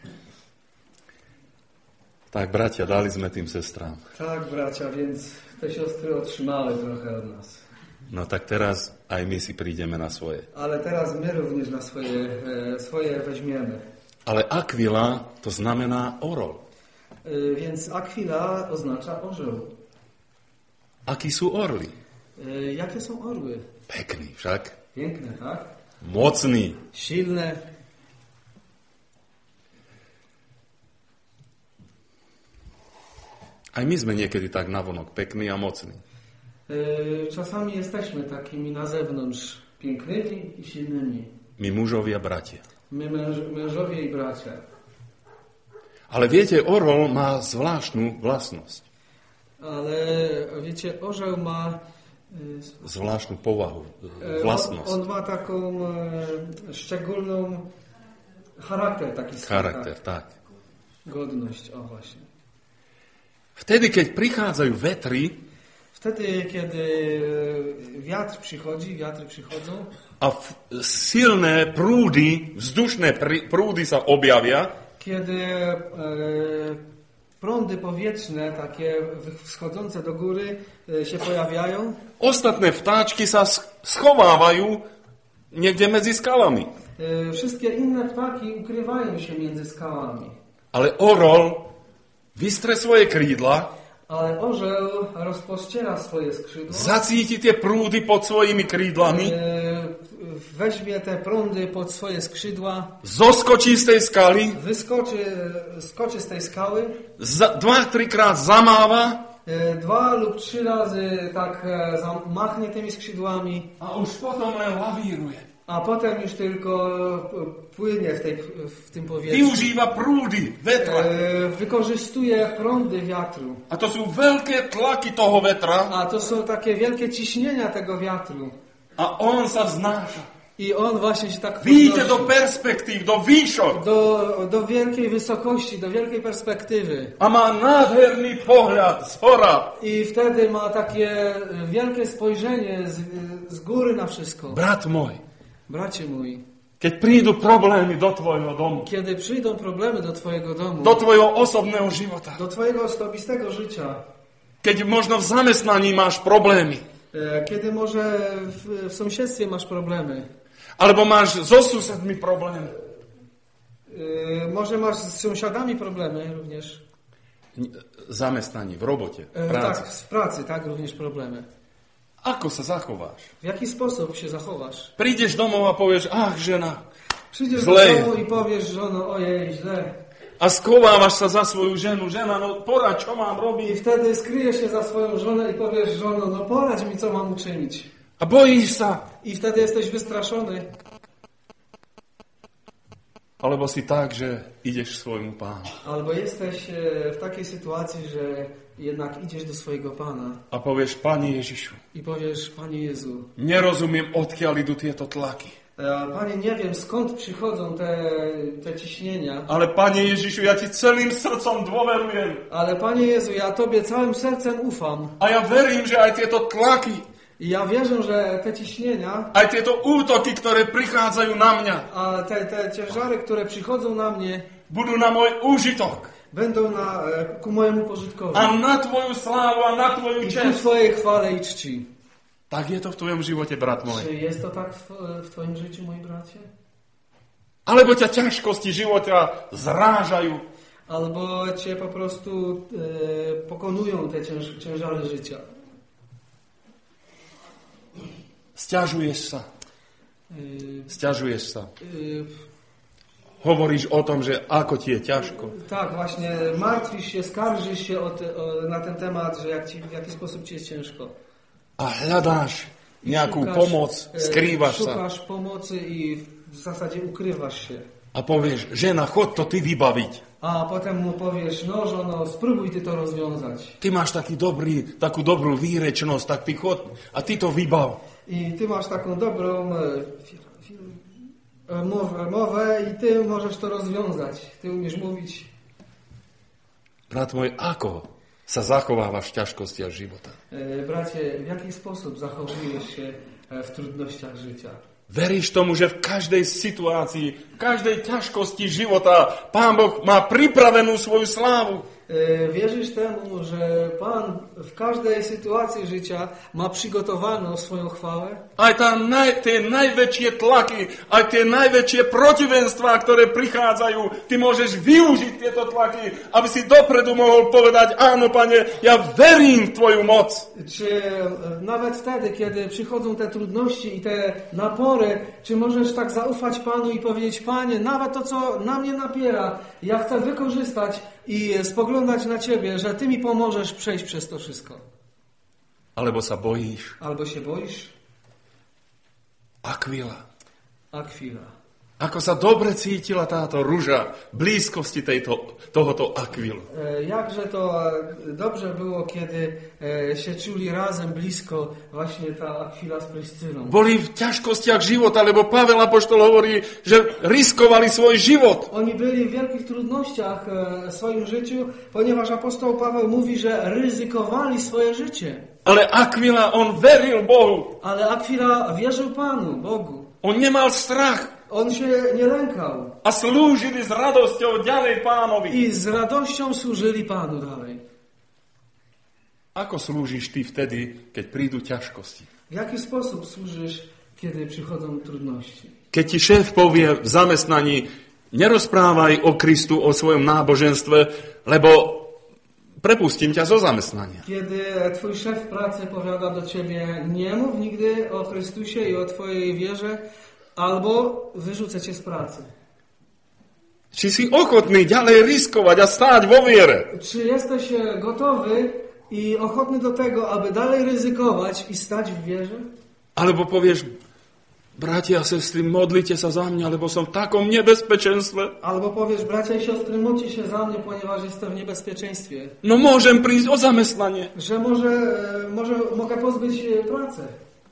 Tak, bratia, dali sme tým sestrám. Tak, bracia, więc te siostry otrzymały trochę od nas. No tak teraz aj my si prídeme na svoje. Ale teraz my również na swoje, e, swoje weźmiemy. Ale Aquila to znamená orol. E, więc Akwila oznacza orzeł. Akí sú orly? E, jakie są orły? Pekný však. Piękne, tak? Mocný. Silne. Aj my sme niekedy tak navonok pekný a mocný. E, czasami jesteśmy takimi na zewnątrz pięknymi i silnymi. My mužovia, bratia. My męż, mężowie i bracia. Ale viete, orol má zvláštnu vlastnosť. Ale wiecie, orzeł ma e, Zvláštnu povahu, e, vlastnosť. on, on ma taką e, szczególną charakter taki swój, Charakter, tak. tak. Godność, o właśnie. Vtedy, keď prichádzajú vetry Wtedy, kiedy wiatr przychodzi, wiatry przychodzą a f- silné prúdy, vzdušné pr- prúdy sa objavia, kiedy e, prądy powietrzne, takie wschodzące do góry e, się pojawiają, ostatné vtáčky sa sch- schovávajú niekde medzi skalami. e, wszystkie inne ptaki ukrywają się między skałami. Ale orol vystre svoje krídla, Ale orzeł rozpościera swoje skrzydła, zacíti tie prúdy pod svojimi krídlami, e, weźmie te prądy pod swoje skrzydła, zoskočí z tej skaly, wyskoczy skoczy z tej skały, za, dva, trikrát zamáva e, dwa lub trzy razy tak e, zamachnie tymi skrzydłami, a už potom len lavíruje. A potem już tylko płynie w, tej, w tym powietrzu. Využíva prúdy vetra. E, wykorzystuje prądy wiatru. A to sú veľké tlaky toho vetra. A to są takie wielkie ciśnienia tego wiatru. A on sa vznáša. I on właśnie się tak Vidíte do perspektív, do výšok. do, do wielkiej wysokości, do wielkiej perspektywy. A má nádherný pohľad z hora. I wtedy ma takie wielkie spojrzenie z, z góry na wszystko. Brat môj, Bracie mój, keď prídu problémy do tvojho domu, kiedy przyjdą problemy do twojego domu, do tvojho osobného života, do twojego osobistego życia, keď možno v zamestnaní máš problémy, e, kiedy może w, w sąsiedztwie masz problemy, alebo máš so susedmi problémy, e, może masz z sąsiadami problemy również. zamestnaní, v robote, v E, práci. tak, w pracy, tak, również problemy. Ako sa zachováš? W jaki sposób się zachowasz? Prídeš domov a povieš, ach, žena, Przyjdziesz Źle. do domu i powiesz, żono, ojej, źle. a schovávaš sa za svoju ženu. Žena, no poraď, čo mám I robiť? wtedy skryjesz się za swoją żonę i powiesz, żono, no poradź mi, co mam uczynić. A bojíš sa. I wtedy jesteś wystraszony. Alebo si tak, že ideš svojmu pánu. Albo jesteś e, w takiej sytuacji, że jednak idziesz do swojego Pana A povieš, Pane Ježišu, i powiesz, Panie Jezu, nerozumiem, odkiaľ idú tieto tlaky. e, Panie, nie wiem skąd przychodzą te, te ciśnienia, Ale Pane Ježišu, ja ti celým srdcom dôverujem. ale Panie Jezu, ja Tobie całym sercem ufam. A ja verím, že aj tieto tlaky, I ja wierzę, że te ciśnienia, aj tieto útoky, ktoré prichádzajú na mňa, a te, te ciężary, które przychodzą na mnie, budú na môj úžitok. będą na, e, ku mojemu pożytkowi. A na tvoju slávu a na tvoju I ku čest. Twojej chwale i czci. Tak je to v tvojom živote, brat Czy môj. jest to tak w, w Twoim życiu, moi bracie? Alebo ťa ťažkosti života zrážajú. Albo Cię po prostu e, pokonują te cięż, ciężary życia. Sťažuješ sa. E, Sťažuješ sa. e, Hovoríš o tom, že ako ti je ťažko. Tak, właśnie martwisz się, skarżysz się o te, o, na ten temat, że jak ci, w jaki sposób Ci jest ciężko. A hľadáš nejakú Szukasz, pomoc, e, skrývaš sa. Szukasz pomocy i w zasadzie ukrywasz się. A povieš, žena, chod to ty vybaviť. A potem mu powiesz, no żono, spróbuj Ty to rozwiązać. Ty máš taký dobrý, takú dobrú výrečnosť, tak ty chod a ty to vybav. I Ty masz taką dobrą e, e, mowę, mowę i Ty możesz to rozwiązać. Ty umiesz mówić. Brat môj, ako sa zachovávaš v ťažkostiach života? E, bracie, w jaki sposób zachowujesz się e, w trudnościach życia? Veríš tomu, že v každej situácii, v každej ťažkosti života Pán Boh má pripravenú svoju slávu? E, Wierzysz temu, że Pan w każdej sytuacji życia ma przygotowaną swoją chwałę? Aj tá naj, tie najväčšie tlaky, aj tie najväčšie protivenstvá, ktoré prichádzajú, ty môžeš využiť tieto tlaky, aby si dopredu mohol povedať, áno, Pane, ja verím v Tvoju moc. Czy e, nawet wtedy, kiedy przychodzą te trudności i te napory, czy możesz tak zaufać Panu i powiedzieć, Panie, nawet to, co na mnie napiera, ja chcę wykorzystać i spoglądać na Ciebie, że Ty mi pomożesz przejść przez to wszystko. Alebo sa bojíš. Albo się boisz? Akvila. Akwila. Ako sa dobre cítila táto ruža v blízkosti tejto, tohoto akvilu. E, Jakże to e, dobrze było, kiedy e, się czuli razem blisko właśnie ta Akwila z Pryscyną. Boli v ťažkostiach života, lebo Pavel apoštol hovorí, že riskovali svoj život. Oni byli w wielkich trudnościach e, w swoim życiu, ponieważ apostoł Paweł mówi, że ryzykowali swoje życie. Ale Akvila, on veril Bohu. Ale Akwila wierzył Panu, Bogu. On nemal strach. On się nie lękał. A slúžili s radosťou ďalej Pánovi. I z radością służyli Panu dalej. Ako slúžiš ty vtedy, keď prídu ťažkosti? W jaki sposób służysz, kiedy przychodzą trudności? Keď ti šéf povie v zamestnaní, nerozprávaj o Kristu, o svojom náboženstve, lebo prepustím ťa zo zamestnania. Kiedy twój szef w pracy powiada do ciebie, nie mów nigdy o Chrystusie i o twojej wierze, albo wyrzucę cię z pracy. Či si ochotný ďalej riskovať a stáť vo viere? Czy jesteś gotowy i ochotny do tego, aby dalej ryzykować i stać w wierze? Alebo povieš, bratia a sestry, modlite sa za mňa, lebo som v takom nebezpečenstve. Albo powiesz, bracia i siostry, módlcie się za mnie, ponieważ jestem w niebezpieczeństwie. No môžem prísť o zamestnanie. Że może, e, może mogę pozbyć się pracy.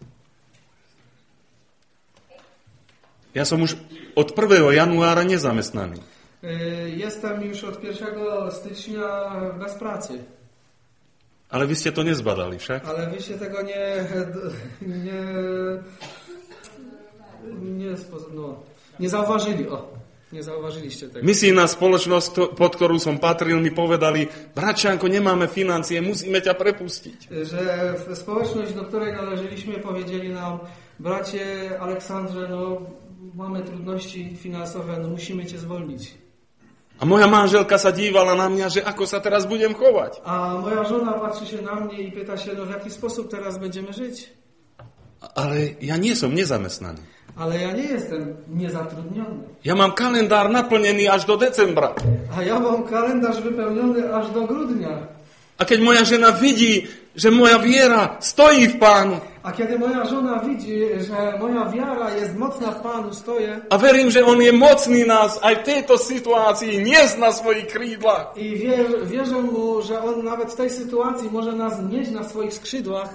Ja som už od prvého januára nezamestnaný. E, Jestem już od pierwszego stycznia bez pracy. Ale vy ste to nezbadali však. Ale wyście tego nie... nie... nie, spo- no, nie zauważyli. O, nie zauważyliście tego. Misijná spoločnosť, pod ktorú som patril, mi povedali, bračanko, nemáme financie, musíme ťa prepustiť. Że w społeczność, do której należeliśmy, powiedzieli nam, bracie Aleksandrze, no mamy trudności finansowe, no musimy cię zwolnić. A moja manželka sa dívala na mňa, že ako sa teraz budem chovať. A moja żona patrzy się na mnie i pyta się, no w jaki sposób teraz będziemy żyć? Ale ja nie som nezamestnaný. Ale ja nie jestem niezatrudniony. Ja mám kalendár naplnený až do decembra. A ja mam kalendarz wypełniony aż do grudnia. A keď moja žena vidí, že moja viera stojí v Pánu, A kiedy moja żona widzi, że moja wiara jest mocna w Panu, stoję a verím, že On je mocný nás aj v tejto situácii niesť na svojich krídlach, i wierzę, wierzę Mu, że On nawet w tej sytuacji może nas nieść na swoich skrzydłach,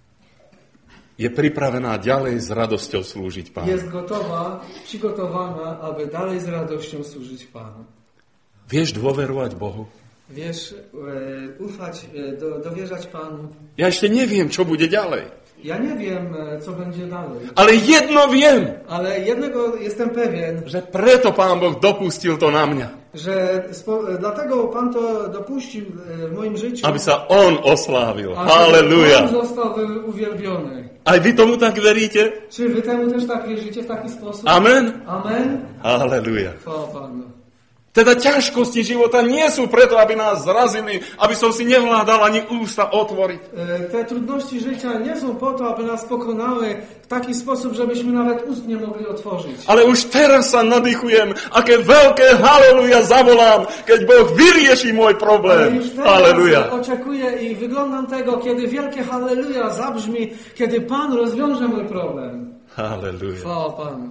je pripravená ďalej s radosťou slúžiť Pánu. jest gotowa, przygotowana, aby dalej z radością służyć Panu. Vieš dôverovať Bohu? Wiesz, e, ufać, e, do, dowierzać Panu. Ja ešte neviem, čo bude ďalej. Ja nie wiem, e, co będzie dalej. Ale jedno viem, Ale jednego jestem pewien, že preto Pán Boh dopustil to na mňa. że spo, e, dlatego Pan to dopuścił e, w moim życiu, Aby sa On oslávil. aby Halleluja. On został wy- uwielbiony. Aj vy tomu tak veríte? Czy wy temu też tak wierzycie w taki sposób? Amen. Amen. Halleluja. Chwała Panu. Teda ťažkosti života nie sú preto, aby nás zrazili, aby som si nevládal ani ústa otvoriť. E, Te trudności życia nie są po to, aby nas pokonały w taki sposób, żebyśmy nawet ust nie mogli otworzyć. Ale už teraz sa nadýchujem, aké veľké halleluja zavolám, keď Boh vyrieši môj Ale problém. już teraz Halleluja. oczekuję i wyglądam tego, kiedy wielkie halleluja zabrzmi, kiedy Pan rozwiąże mój problem. Halleluja. Chwała Panu.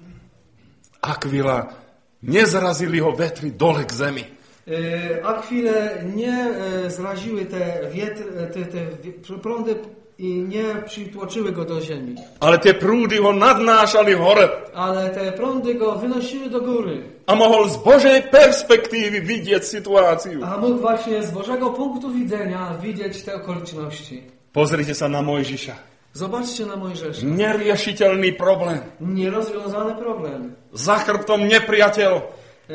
Akvila, nezrazili ho vetry dole k zemi. E, Akwile nie e, zraziły te, wietr, te, te wie- prądy i nie przytłoczyły go do ziemi. Ale tie prúdy ho nadnášali hore. Ale te prądy go wynosiły do góry. A mohol z Božej perspektívy vidieť situáciu. A mógł właśnie z Bożego punktu widzenia widzieć te okoliczności. Pozrite sa na Mojžiša. Zobaczcie na Mojżesza. Neriešiteľný problém. Nierozwiązany problem. Za chrbtom nepriateľ. E,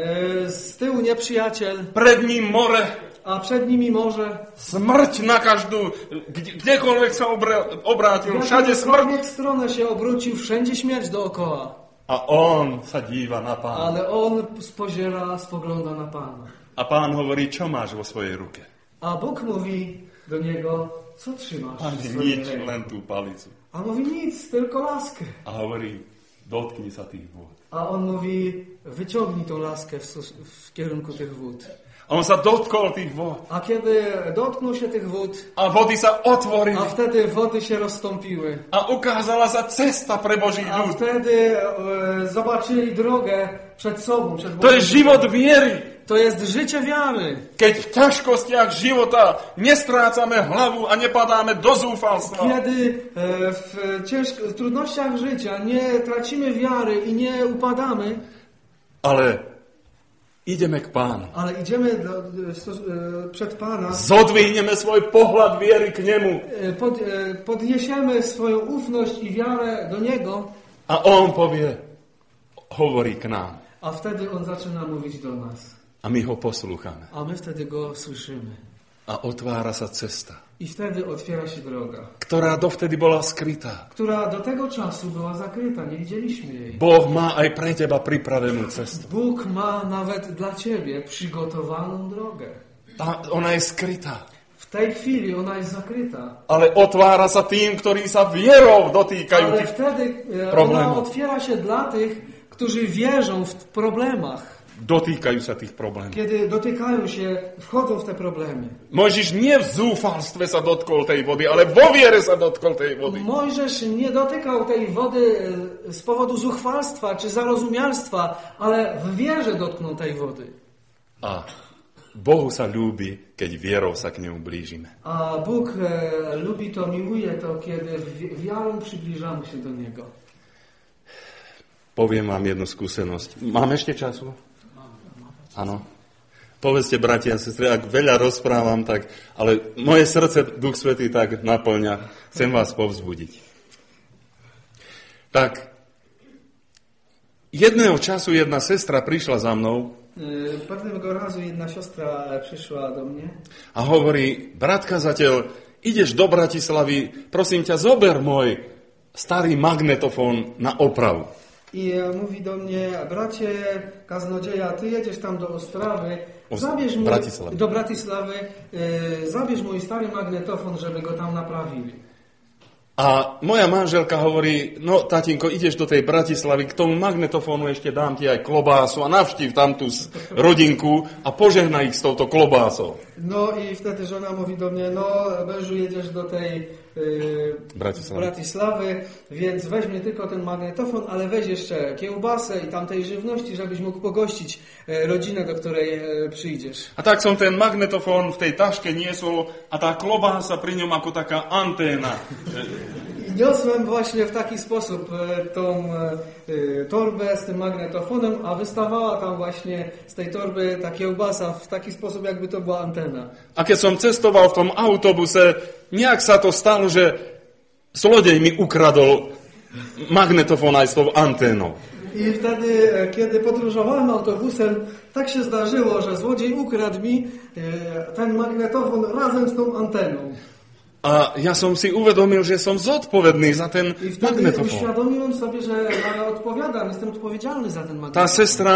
Z tyłu nieprzyjaciel, Pred ním more. a przed nimi morze. Smrť na každú. Kde, kdekoľvek sa obra- obrátil. Všade smrť. W stronę się obrócił, wszędzie śmierć dookoła. A on sa díva na Pána. Ale on spoziera, spogląda na Pana. A Pán hovorí, čo máš vo svojej ruke? A Bóg mówi do niego, co trzymasz Pán, w swojej nič, ręce? len tú palicu. A mówi nic, tylko laskę. A hovorí, dotkni sa tých vôd. A on mówi, wyciągnij tą laskę w, sos- w kierunku tych wód. A on sa dotkol tých vôd. A kiedy dotknął się tych wód, A vody sa otvorili. a wtedy wody się rozstąpiły. A ukázala sa cesta pre Boží A ľud. wtedy e, zobaczyli drogę przed sobą. Przed To je Bożym život życiem. viery. To jest życie wiary. Keď v ťažkostiach života nestrácame hlavu a nepadáme do zúfalstva. Kiedy e, w ciężko, w trudnościach życia nie tracimy wiary i nie upadamy, Ale ideme k Pánu. ale idziemy do, do, sto- e, przed Pana, Zodvihneme svoj pohľad viery k Nemu. e, pod, e, podniesiemy swoją ufność i wiarę do Niego, A On povie, hovorí k nám. a wtedy On zaczyna mówić do nas. A my ho poslúchame. A my wtedy Go słyszymy. A otvára sa cesta, I wtedy otwiera się droga, ktorá dovtedy bola skrytá. która do tego czasu była zakryta, nie widzieliśmy jej. Boh má aj pre teba pripravenú cestu. Bóg ma nawet dla Ciebie przygotowaną drogę. Tá, ona je skrytá. W tej chwili ona jest zakryta. Ale otvára sa tým, ktorí sa vierou dotýkajú Ale tých wtedy e, ona problemów. otwiera się dla tych, którzy wierzą w problemach. dotýkajú sa tých problémov. Kiedy dotykają się, wchodzą w te problemy. Mojžiš nie v zúfalstve sa dotkol tej vody, ale vo viere sa dotkol tej vody. Mojżesz nie dotykał tej wody z powodu zuchwalstwa czy zarozumialstwa, ale w wierze dotknął tej wody. A Bohu sa ľúbi, keď vierou sa k nemu blížime. A Bóg e, lubi to, miłuje to, kiedy wi- wiarą przybliżamy się do Niego. Poviem vám jednu skúsenosť. Mám ešte času? Áno. Povedzte, bratia a sestry, ak veľa rozprávam, tak, ale moje srdce Duch Svätý tak naplňa. Chcem vás povzbudiť. Tak, jedného času jedna sestra prišla za mnou Pewnego razu jedna siostra przyszła do mnie a hovorí, brat kazateľ, ideš do Bratislavy, prosím ťa, zober môj starý magnetofón na opravu. i mówi do mnie, bracie kaznodzieja, ty jedziesz tam do Ostrawy, zabierz mój, Bratisławy. do Bratisławy, e, zabierz mój stary magnetofon, żeby go tam naprawili. A moja manželka hovorí, no tatínko, ideš do tej Bratislavy, k tomu magnetofónu ešte dám ti aj klobásu a navštív tam tú rodinku a požehnaj ich s touto klobásou. No i wtedy żona mówi do mnie, no mężu, jedziesz do tej e, Bratisławy. Bratisławy, więc weźmie tylko ten magnetofon, ale weź jeszcze kiełbasę i tamtej żywności, żebyś mógł pogościć e, rodzinę, do której e, przyjdziesz. A tak som ten magnetofón v tej taške niesol a tá klobása pri ňom ako taká anténa. I niosłem właśnie w taki sposób e, tą e, torbę z tym magnetofonem, a wystawała tam właśnie z tej torby ta kiełbasa w taki sposób, jakby to była antena. A keď som cestoval v tom autobuse, nejak sa to stalo, že zlodej mi ukradol magnetofón aj s tou anténou. I wtedy, e, kiedy podróżowałem autobusem, tak się zdarzyło, że złodziej ukradł mi e, ten magnetofon razem z tą anteną. A ja som si uvedomil, že som zodpovedný za ten I wtedy magnetofón. uświadomiłem sobie, że ja odpowiadam, jestem odpowiedzialny za ten Tá magnetofon. sestra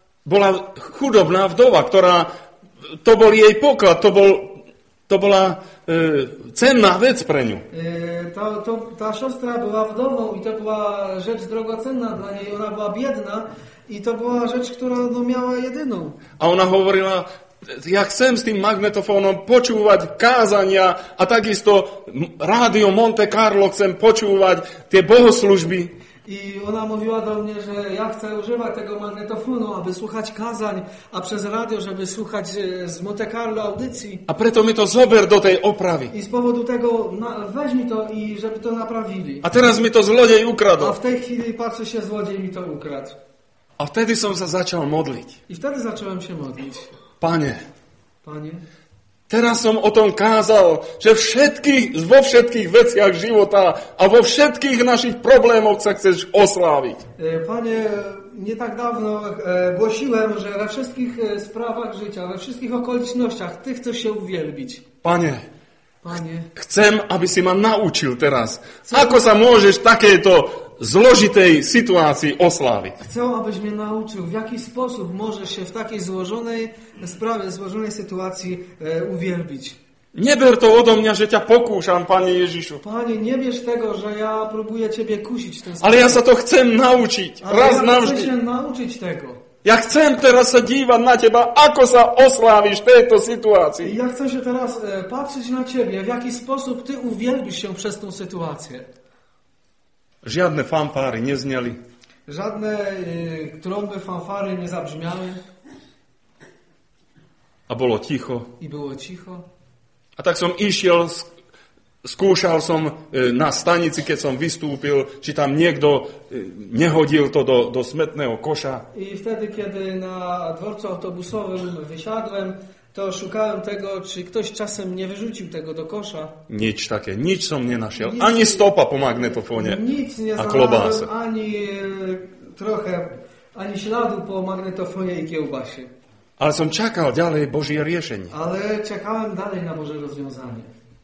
bola chudobná vdova, ktorá, to bol jej poklad, to, bol, to bola e, cenná vec pre ňu. E, ta, to, ta siostra była wdową i to była rzecz drogocenna dla niej, ona była biedna i to była rzecz, którą no, miała jedyną. A ona hovorila, ja chcem s tým magnetofónom počúvať kázania a takisto rádio Monte Carlo chcem počúvať tie bohoslužby. I ona mówiła do mnie, że ja chcę używać tego magnetofonu, aby słuchać kazań, a przez radio, żeby słuchać e, z Monte Carlo audycji. A preto mi to zober do tej opravy. I z powodu tego na, weź mi to i żeby to naprawili. A teraz mi to zlodej A ukradol. w tej chwili patrzy się, złodziej mi to ukradł. A vtedy som sa začal modliť. I wtedy zacząłem się modlić. Pane, Panie, teraz som o tom kázal, že všetkých, vo všetkých veciach života a vo všetkých našich problémoch sa chceš osláviť. e, Panie, nie tak dawno e, głosiłem, że we wszystkich e, sprawach życia, we wszystkich okolicznościach Ty chcesz się uwielbić. Pane, Panie, chcem, aby si ma naučil teraz, ako sa môžeš takéto zložitej sytuácii osláviť. chcę, abyś mnie nauczył, w jaki sposób możesz się w takiej złożonej sprawie, złożonej sytuacji e, uwielbić. Neber to odo mňa, že ťa pokúšam, Pane Ježišu. Panie, nie bierz tego, że ja próbuję Ciebie kusić w ten sposób. Ale ja sa to chcem naučiť. Ale Raz ja chcę navždy. się nauczyć tego. Ja chcem teraz sa dívať na teba, ako sa osláviš v tejto I sytuácii. ja chcę się teraz e, patrzeć na Ciebie, w jaki sposób Ty uwielbisz się przez tą sytuację. Žiadne fanfáry nezneli. Żadne e, trąby, fanfary nie zabrzmiały A bolo ticho. i było cicho. A tak som išiel, sk- skúšal som e, na stanici, keď som vystúpil, či tam niekto e, nehodil to do, do smetného koša. I wtedy, kiedy na dworcu autobusowym wysiadłem, to szukałem tego, czy ktoś czasem nie wyrzucił tego do kosza. Nič také, nič som nenašiel. Nic- Ani stopa po magnetofóne Nic nie a klobáse. znalazłem, ani e, trochę, ani śladu po magnetofonie i kiełbasie. Ale som čakal ďalej Božie riešenie. Ale czekałem dalej na Boże rozwiązanie.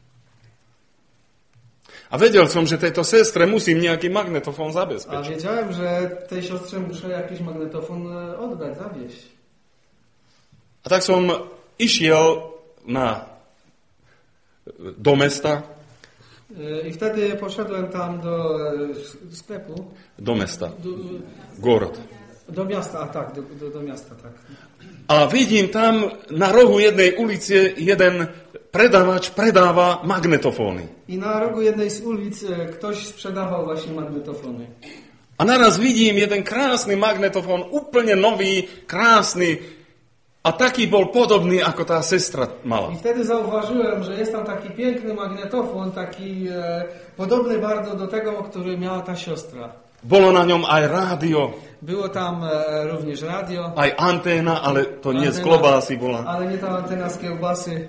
A vedel som, že tejto sestre musím nejaký magnetofón A zabezpečiť. wiedziałem, że tej siostrze muszę jakiś magnetofon e, oddać, zawieźć. A tak som išiel na, do mesta, E, I wtedy poszedłem tam do e, sklepu, do mesta, do, gorod. Do miasta, a tak, do, do, do miasta, tak. A vidím tam na rohu jednej ulice jeden predavač predáva magnetofóny. I na rogu jednej z ulic e, ktoś sprzedawał właśnie magnetofony. A naraz vidím jeden krásny magnetofón, úplne nový, krásny. A taký bol podobný, ako tá sestra mala. I wtedy zauważyłem, że jest tam taki piękny magnetofon, taki e, podobny bardzo do tego, który miała ta siostra. Bolo na ňom aj rádio. Było tam e, również radio. Aj anténa, ale to nie z Antena, klobásy bola. Ale nie ta antena z kiełbasy.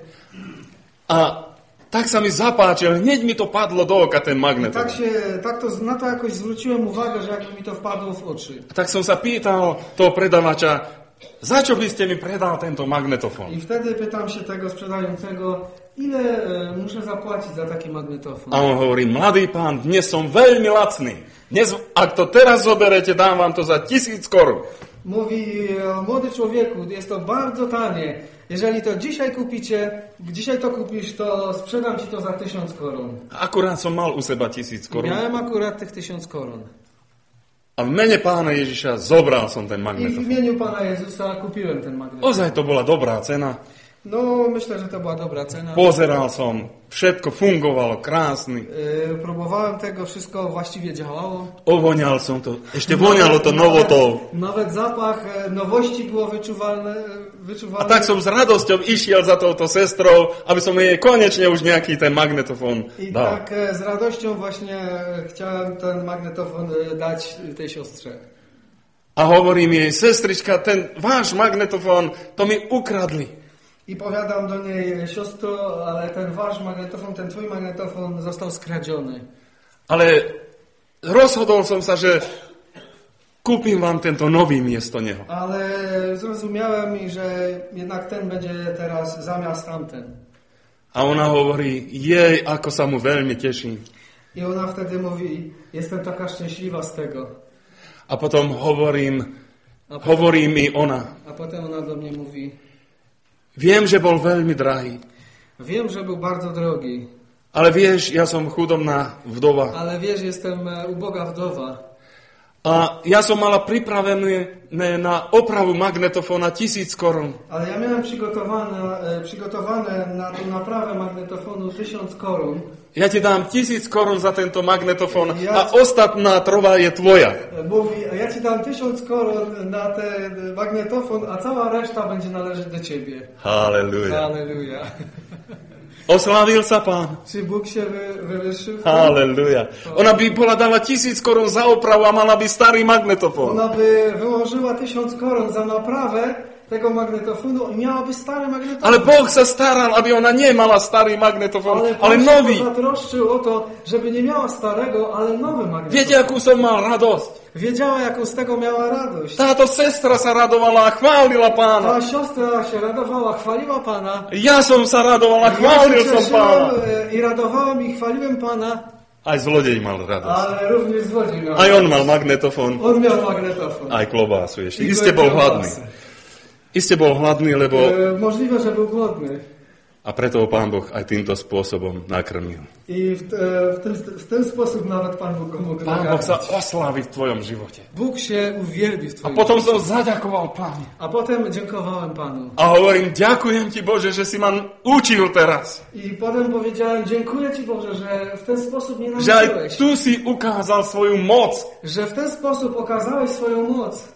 A tak sa mi zapáčil, hneď mi to padlo do oka, ten magnetofon. Tak się, tak to, na to jakoś zwróciłem uwagę, że jakby mi to wpadło w oczy. Tak som sa pýtal toho predavača, za čo by ste mi predal tento magnetofon? I wtedy pytam się tego sprzedającego, ile e, muszę zapłacić za taki magnetofon. A on hovorí, mladý pán, dnes som veľmi lacný. Dnes, ak to teraz zoberete, dám vám to za tisíc korun. Mówi, młody człowieku, jest to bardzo tanie. Jeżeli to dzisiaj kupicie, dzisiaj to kupisz, to sprzedam ci to za tysiąc koron. Akurát som mal u seba tisíc korun. Miałem akurat tych tysiąc koron. A v mene pána Ježiša zobral som ten I w magnetofon. imieniu Pana Jezusa kupiłem ten magnetofon. Ozaj to bola dobrá cena. No, myślę, że to była dobra cena. Pozeral som, všetko fungovalo, krásny. Yy, próbowałem tego, wszystko właściwie działało. Ovoňal som to, ešte voňalo to novotou. Nawet zapach e, nowości było wyczuwalny. wyczuwalny. A tak som s radosťou išiel za touto sestrou, aby som jej konečne už nejaký ten magnetofón I dal. tak e, z radością właśnie e, chciałem ten magnetofon e, dać tej siostrze. A hovorím jej, sestrička, ten váš magnetofón, to mi ukradli. I powiadam do niej, siostro, ale ten wasz magnetofon, ten twój magnetofon został skradziony. Ale rozhodol som sa, že kúpim vám tento nový miesto neho. Ale zrozumiałem, że jednak ten będzie teraz zamiast tamten. A ona hovorí, jej, ako sa mu veľmi teší. I ona wtedy mówi, jestem taka szczęśliwa z tego. A potom hovorím, A potem, hovorí mi ona, a potem ona do mnie mówi, viem, že bol veľmi drahý, wiem, że był bardzo drogi, ale vieš, ja som chudobná vdova. ale wiesz, jestem e, uboga wdowa. A ja som mala pripravené na opravu magnetofóna tisíc korun. Ale ja miałem przygotowane, e, przygotowane na tą naprawę magnetofonu tysiąc koron. Ja ti dám tisíc korun za tento magnetofón Ja- a ostatná trova je tvoja. E, Mówi, a ja ci dam tysiąc koron na ten magnetofon, a cała reszta będzie należeć do ciebie. Halleluja. Halleluja. Oslávil sa pán. Czy Bóg się wy, wywyższył? Halleluja. Ona by bola dala tisíc korun za opravu a mala by starý magnetofón. Ona by wyłożyła tysiąc koron za naprawę tego magnetofonu i miałaby stary magnetofon. Ale Boh sa staral, aby ona nemala starý magnetofón, ale, ale Pan nový. się zatroszczył o to, żeby nie miała starego, ale nowy magnetofon. Viete, akú som mal radosť? Wiedziała, jaką z tego miała radość. Táto sestra sa radovala a chválila pána. Ta siostra się radowała, chwaliła Pana. Ja som sa radoval a Ja się chválil som pána. cieszyłem e, i radowałem i chwaliłem Pana, Aj zlodej mal radosť. ale również złodziej miał. Aj on mal magnetofón, On miał magnetofon. aj klobásu ešte. I Iste bol kiełbasy. hladný. Iste bol hladný, lebo... E, możliwe, że był głodny. A preto ho Pán Boh aj týmto spôsobom nakrmil. I w, e, w, ten, w ten sposób nawet Pan Bóg go mógł Pán Boh sa nakarmić. oslávi v tvojom živote. Bóg się uwielbi w A Twoim potom życiu. som zaďakoval Páne. A potem dziękowałem Panu. A hovorím, ďakujem ti Bože, že si ma učil teraz. I potem powiedziałem, dziękuję Ci Boże, że w ten sposób mnie Že aj nauczyłeś. tu si ukázal svoju moc. Że w ten sposób okazałeś swoją moc.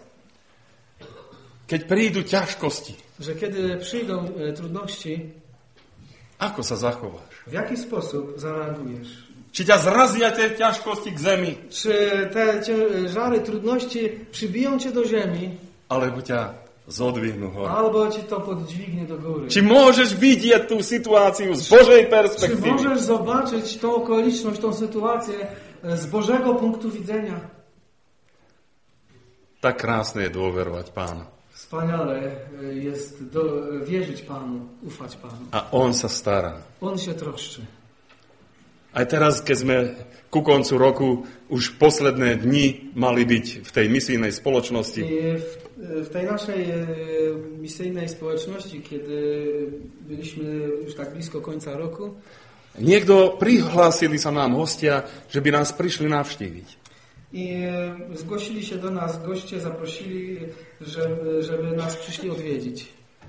Keď prídu ťažkosti, Że kiedy przyjdą e, trudności, ako sa zachováš? w jaki sposób zareagujesz? Či ťa zrazia tie ťažkosti k zemi, Czy te ciężary, trudności przybiją Cię do ziemi, alebo ťa zodvihnú hore? albo Ci to podźwignie do góry? Či môžeš vidieť tú situáciu z Božej Czy perspektívy? możesz zobaczyć tą okoliczność, tą sytuację e, z Bożego punktu widzenia? Tak krásne je dôverovať Pánu. Wspaniale e, jest do, wierzyć Panu, ufać Panu. A On sa stará. On się troszczy. Aj teraz, keď sme ku koncu roku, už posledné dni mali byť v tej misijnej spoločnosti, I w, w tej naszej e, misyjnej społeczności, kiedy byliśmy już tak blisko końca roku, niekto prihlásili sa nám hostia, že by nás prišli navštíviť. I zgłosili się do nas goście, zaprosili, żeby, żeby nas przyszli odwiedzić.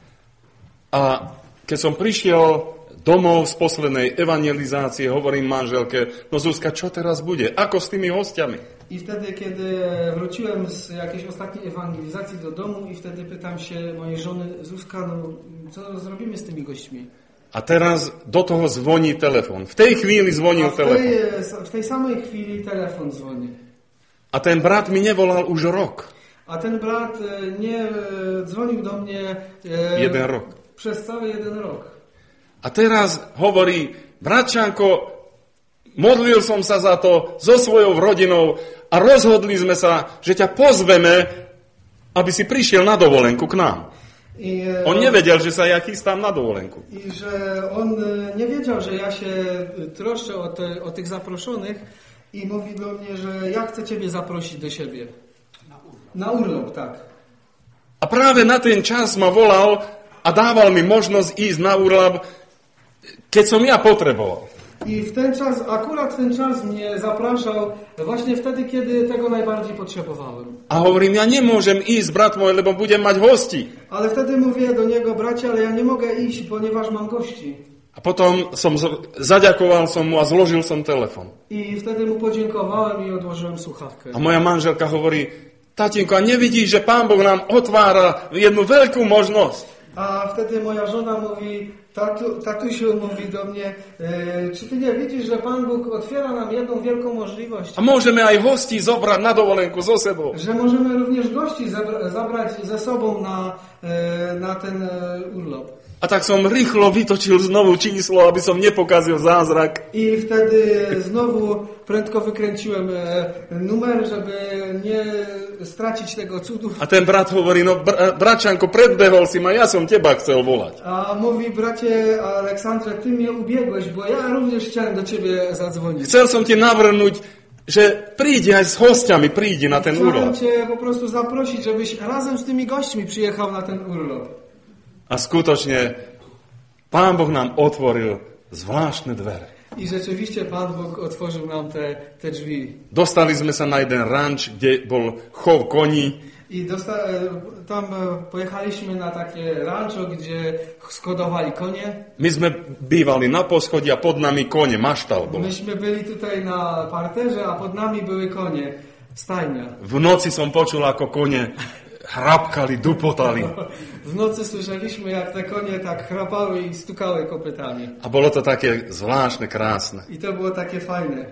A keď som prišiel domov z poslednej evangelizácie, hovorím manželke, no Zuzka, čo teraz bude? Ako s tými hostiami? I wtedy, kiedy wróciłem z jakiejś ostatniej ewangelizacji do domu i wtedy pytam się mojej żony, Zuzka, no co zrobimy z tymi gośćmi? A teraz do toho zvoní telefon. V tej chvíli zvonil A w tej, telefon. w tej samej chwili telefon dzwoni. A ten brat mi nevolal už rok. A ten brat nie dzwonił do mnie e, Jeden rok. przez cały jeden rok. A teraz hovorí, bratčanko, modlil som sa za to so svojou rodinou a rozhodli sme sa, že ťa pozveme, aby si prišiel na dovolenku k nám. I, On nevedel, že sa ja chystám na dovolenku. I że on nie wiedział, że ja się troszczę o, te, o tych zaproszonych i mówi do mnie, że ja chcę ciebie zaprosić do siebie. Na urlop. Na urlop, tak. A práve na ten čas ma volal a dával mi možnosť ísť na urlop, keď som ja potreboval. I w ten czas, akurat w ten czas mnie zapraszał właśnie wtedy, kiedy tego najbardziej potrzebowałem. A hovorím, ja nemôžem ísť, brat môj, lebo budem mať hosti. Ale wtedy mówię do niego, bracie, ale ja nie mogę iść, ponieważ mam gości. A potom som zaďakoval som mu a zložil som telefon. I wtedy mu podziękowałem i odłożyłem słuchawkę. A moja manželka hovorí, tatínko, a nevidíš, že Pán Boh nám otvára jednu veľkú možnosť? A wtedy moja żona mówi, tatu, tatusiu mówi do mnie, e, czy ty nie widzisz, że Pan Bóg otwiera nam jedną wielką możliwość? A môžeme aj hostí zobrať na dovolenku so sebou. Że możemy również gości zabra- zabrać ze sobą na, e, na ten e, urlop. A tak som rýchlo vytočil znovu číslo, aby som nepokazil zázrak. I wtedy znowu prędko wykręciłem e, numer, żeby nie stracić tego cudu. A ten brat hovorí, no br- bračanko, predbehol si ma, ja som teba chcel volať. A mówi, bracie Aleksandrze, ty mnie ubiegłeś, bo ja również chciałem do ciebie zadzwonić. Chcel som ti navrhnúť, že prídi aj s hostiami, prídi na ten Chciałem urlop. cię po prostu zaprosić, żebyś razem z tymi gośćmi przyjechał na ten urlop. A skutočne Pán Boh nám otvoril zvláštne dvere. I rzeczywiście Pan Bóg otworzył nam te, te drzwi. Dostali sme sa na jeden ranč, kde bol chov koní. I dosta- tam pojechaliśmy na takie rancho, gdzie skodowali konie. My sme bývali na poschodí a pod nami kone, maštal bol. Myśmy byli tutaj na parterze, a pod nami były konie, stajnia. V noci som počul, ako kone hrabkali, dupotali. W nocy słyszeliśmy, jak te konie tak chrapały i stukały kopytami. A bolo to také zvláštne, krásne. I to było takie fajne.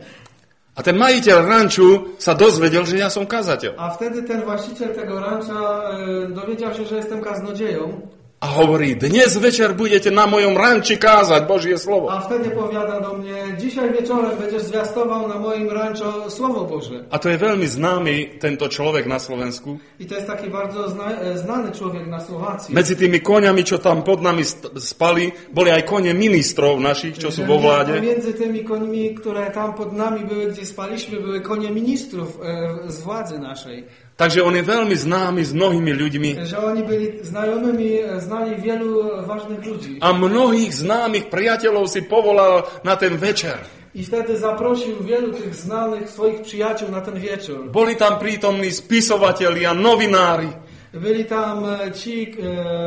A ten majiteľ ranču sa dozvedel, že ja som kazateľ. A wtedy ten właściciel tego rancha e, dowiedział się, że jestem kaznodzieją. A hovorí, dnes večer budete na mojom ranči kázať Božie slovo. A wtedy powiada do mnie, dzisiaj wieczorem będziesz zwiastował na moim rancho Słowo Boże. A to je veľmi známy tento človek na Slovensku. I to jest taki bardzo zna, znany człowiek na Słowacji. Medzi tými koniami, čo tam pod nami spali, boli aj kone ministrov našich, čo sú vo vláde. Między tymi końmi, które tam pod nami były, gdzie spaliśmy, były konie ministrów e, z władzy naszej. Takže on je veľmi známy s mnohými ľuďmi. Że oni byli znajomymi, znali wielu ważnych ludzi. A mnohých známych priateľov si povolal na ten večer. I wtedy zaprosił wielu tych znanych swoich przyjaciół na ten wieczór. Boli tam prítomní spisovatelia, novinári. Byli tam ci e,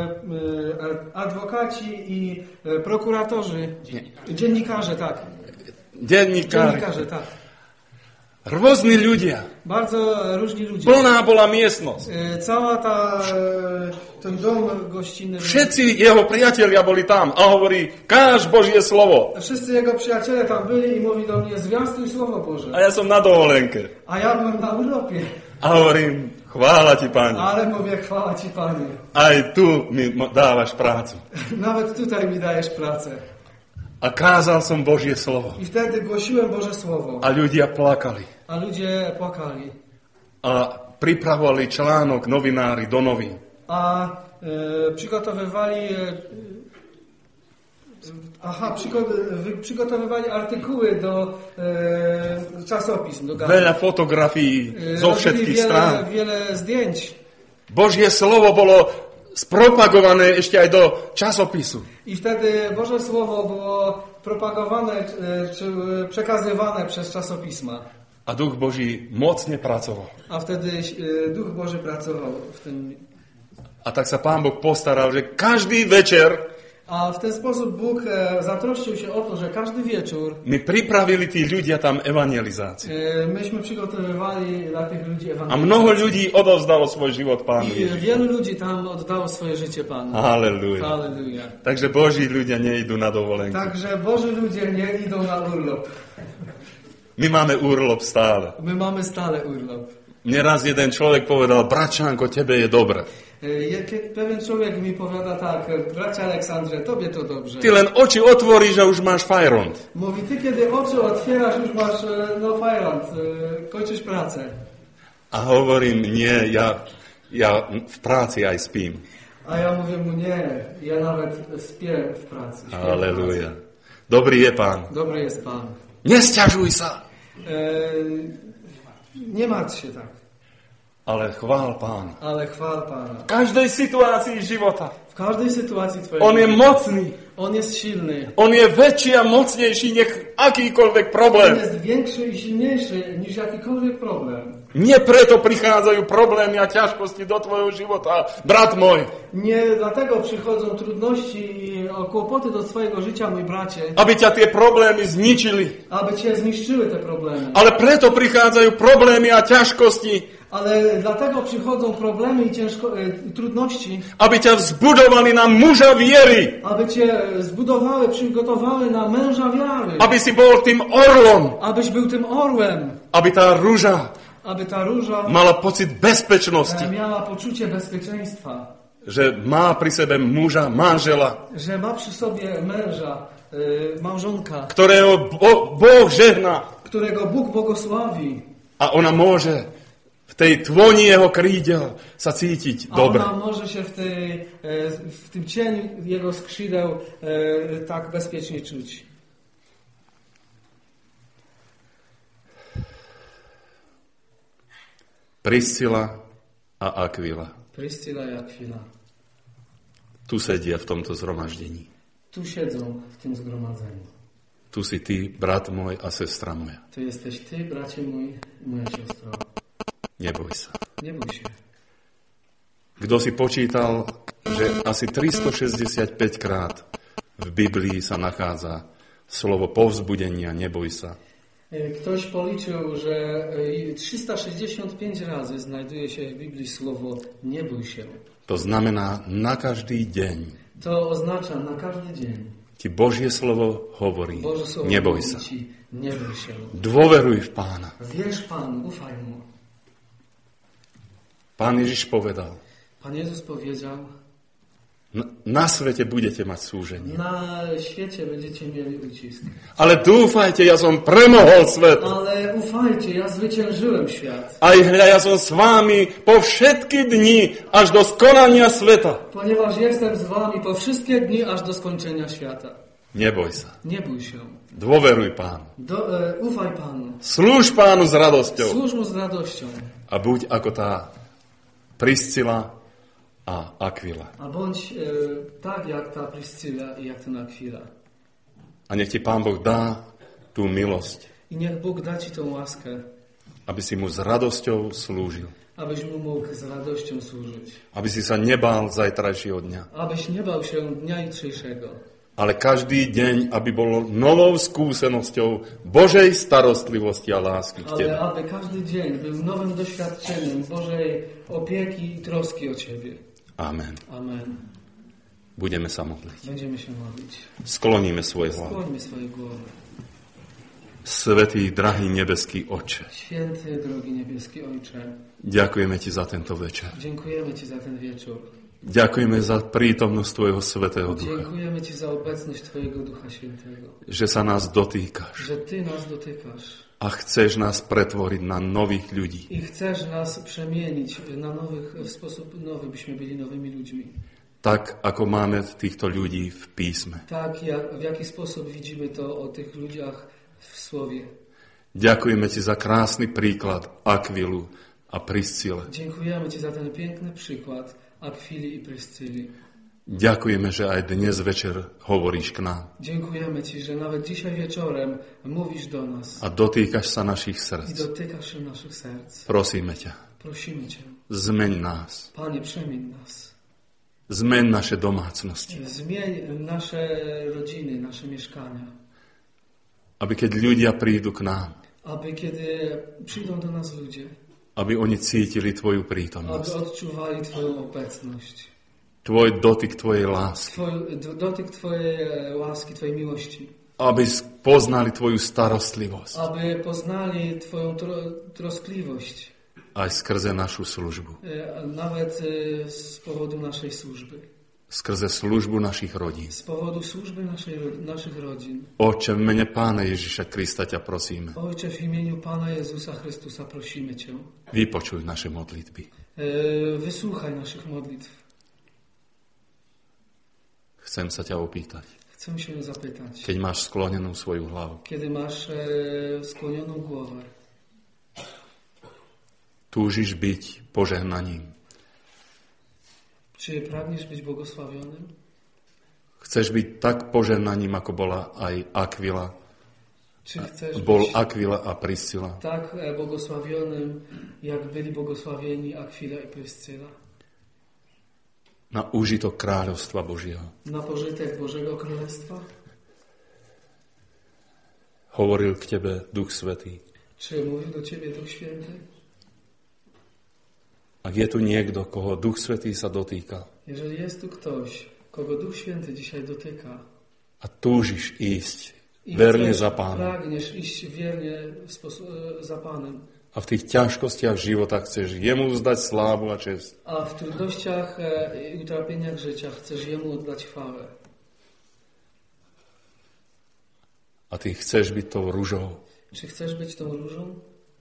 e, adwokaci i e, prokuratorzy, Nie. dziennikarze, tak. Denníkári. Dziennikarze, tak. Rôzni ľudia. Bardzo różni ludzie. Plná bola miestnosť. E, Cała ta, e, ten dom gościnny. Všetci jeho priatelia boli tam a hovorí, káž Božie slovo. Wszyscy jego przyjaciele tam byli i mówi do mnie, zwiastuj Słowo Boże. A ja som na dovolenke. A ja byłem na urlopie. A hovorím, chvála ti, Pane. Ale mówię, chwała Ci, Panie. Aj tu mi dávaš prácu. Nawet tutaj mi dajesz pracę. A kázal som Božie slovo. I wtedy głosiłem Boże Słowo. A ľudia plakali. A ludzie płakali. A pripravovali článok novinári do novín. A e, przygotowywali e, aha, przygo- przygotowywali artykuły do e, czasopism, do gazet. Veľa fotografií zo všetkých wiele, strán. wiele zdjęć. Božie slovo bolo spropagované ešte aj do časopisu. I wtedy Boże Słowo było propagowane e, czy przekazywane przez czasopisma. A Duch Boží mocne pracoval. A wtedy e, Duch Boży pracował w tym. A tak sa Pán Boh postaral, že každý večer A w ten sposób Bóg e, zatroszczył się o to, że każdy wieczór my pripravili tí ľudia tam evangelizáciu. e, myśmy przygotowywali dla tych ludzi A ewangelizację. mnoho ľudí odovzdalo svoj život Pánu I Ježišovi. wielu ludzi tam oddało swoje życie Panu. Halleluja. Halleluja. Takže Boží ľudia nejdú na dovolenku. Także Boży ludzie nie idą na urlop. My máme úrlop stále. My mamy stale urlop. Mne raz jeden človek povedal, bračánko, tebe je dobre. E, Kiedy pewien człowiek mi powiada tak, bracie Aleksandrze, tobie to dobrze. Ty len oči otvoríš a už máš fajront. Mówi, ty kiedy oczy otwierasz, już masz, e, no fajrant, e, kończysz pracę. A hovorím, nie, ja, ja v práci aj spím. A ja mówię mu, nie, ja nawet spię w pracy. śpię w Halleluja. pracy. Dobrý je Pán. Dobry jest Pan. Nesťažuj sa, E, nie martw się tak, ale chvál Pána. ale chwal Pana. V každej situácii života. W każdej sytuacji twojej On je mocný. On jest silny. On je väčší a mocnejší nech akýkoľvek On problém. jest większy i silniejszy niż jakikolwiek problem. Nie preto prichádzajú problémy a ťažkosti do tvojho života, brat môj. Nie dlatego przychodzą trudności i kłopoty do twojego życia, mój bracie, Aby ťa tie problémy zničili. aby cię zniszczyły te problemy. Ale preto prichádzajú problémy a ťažkosti, Ale dlatego przychodzą problemy i ciężko, e, trudności, aby ťa vzbudovali na muža viery. aby cię zbudowały, przygotowały na męża wiary. Aby si bol tým orlom. Abyś był tym orłem. Aby tá rúža Aby ta róża mala pocit bezpečnosti. e, miała poczucie bezpieczeństwa. Že má pri sebe muža, manžela, Że ma przy sobie męża, e, małżonka, ktorého Bo- Boh žehná. którego Bóg błogosławi. A ona môže v tej tvoni jeho krídel sa cítiť A dobre. ona może się w, tej, e, w tym cieniu jego skrzydeł e, tak bezpiecznie czuć. Priscila a Akvila Priscila i Akwila. tu sedia v tomto zhromaždení. Tu siedzą w tym zgromadzeniu. Tu si ty, brat môj a sestra moja. To jesteś ty, bracie mój, moja siostro. Neboj sa. Nie bój się. Kto si počítal, že asi tristošesťdesiatpäť krát v Biblii sa nachádza slovo povzbudenia, neboj sa. Ktoś policzył, że trzysta sześćdziesiąt pięć razy znajduje się w Biblii słowo nie bój się. To znamená na každý deň. To oznacza na każdy dzień. Ti Božie slovo hovorí, Boże słowo neboj mówi sa. ci, nie bój się. Dôveruj v Pána. Wierz Panu, ufaj Mu. Pán Ježiš povedal, Pan Jezus powiedział, na, na svete budete mať súženie. na świecie będziecie mieli ucisk. Ale dúfajte, ja som premohol svet. Ale ufajcie, ja zwyciężyłem świat. Aj hľa, ja som s vámi po všetky dni až do skonania sveta. Ponieważ jestem z wami po wszystkie dni, aż do skończenia świata. Neboj sa. Nie bój się. Dôveruj Pánu. Do, e, ufaj Panu. Slúž Pánu s radosťou. Służ Mu z radością. A buď ako tá Priscila a Akvila. A bądź e, tak jak ta Priscila i jak ten Akwila. A nech ti Pán Boh dá tú milosť, I niech Bóg da ci tą łaskę, aby si mu s radosťou slúžil. abyś Mu mógł z radością służyć. Aby si sa nebál zajtrajšieho dňa. Abyś nie bał się dnia jutrzejszego. Ale každý deň, aby bol novou skúsenosťou Božej starostlivosti a lásky k Ale tebe. aby każdy dzień był nowym doświadczeniem Bożej opieki i troski o ciebie. Amen. Amen. Budeme sa modliť. Będziemy się modlić. Skloníme svoje hlavy. Skłońmy swoje głowy. Svätý, drahý nebeský Otče, Święty, drogi niebieski Ojcze, ďakujeme Ti za tento večer. dziękujemy Ci za ten wieczór. Ďakujeme za prítomnosť Tvojho Svätého Ducha. Dziękujemy Ci za obecność Twojego Ducha Świętego. Že sa nás dotýkaš Że Ty nas dotykasz a chceš nás pretvoriť na nových ľudí. i chcesz nas przemienić na nowych, w sposób nowy, byśmy byli nowymi ludźmi. Tak, ako máme týchto ľudí v písme. Tak, jak, w jaki sposób widzimy to o tych ludziach w Słowie. Ďakujeme Ti za krásny príklad Akvilu a Priscile. Dziękujemy Ci za ten piękny przykład Akwili i Pryscyli. Ďakujeme, že aj dnes večer hovoríš k nám. Dziękujemy Ci, że nawet dzisiaj wieczorem mówisz do nas A dotýkaš sa našich i srdc. dotykasz się naszych serc. Prosíme ťa, Prosimy Cię, zmeň nás. Panie, przemień nas. Zmeň naše domácnosti. Zmień nasze rodziny, nasze mieszkania. Aby keď ľudia prídu k nám, Aby kiedy przyjdą do nas ludzie, aby oni cítili Tvoju aby prítomnosť. odczuwali Twoją obecność. Tvoj dotyk Tvojej lásky. Twoj, d- dotyk Twojej e, łaski, Twojej miłości. Aby poznali Tvoju starostlivosť. Aby poznali Twoją tro- troskliwość. Aj skrze našu službu. E, Nawet e, z powodu naszej służby. Skrze službu našich rodín. Z powodu służby naszej, ro- naszych rodzin. Oče, v mene Pána Ježiša Krista ťa prosíme. Ojcze, w imieniu Pana Jezusa Chrystusa prosimy Cię. Vypočuj naše modlitby. E, Wysłuchaj naszych modlitw. Chcem sa ťa opýtať. Chcę się zapytać. Keď máš sklonenú svoju hlavu, Kiedy masz e, skłonioną głowę, túžiš byť požehnaním. czy pragniesz być błogosławionym? Chceš byť tak požehnaním, ako bola aj Akvila, Czy chcesz bol być Akvila a Priscila. tak e, błogosławionym, jak byli błogosławieni Akwila i Pryscyla? Na úžitok kráľovstva Božieho. Na pożytek Bożego Królestwa? Hovoril k tebe Duch Svätý. Czy mówił do Ciebie Duch Święty? Ak je tu niekto, koho Duch Svätý sa dotýka Jeżeli jest tu ktoś, kogo Duch Święty dzisiaj dotyka a túžiš ísť i verne chcesz, za Pánom pragniesz iść wiernie w sposób, e, za Panem, a v tých ťažkostiach života chceš jemu vzdať slávu a čest, a w trudnościach e, i utrapieniach życia chcesz Jemu oddać chwałę, a ty chceš byť tou ružou czy chcesz być tą różą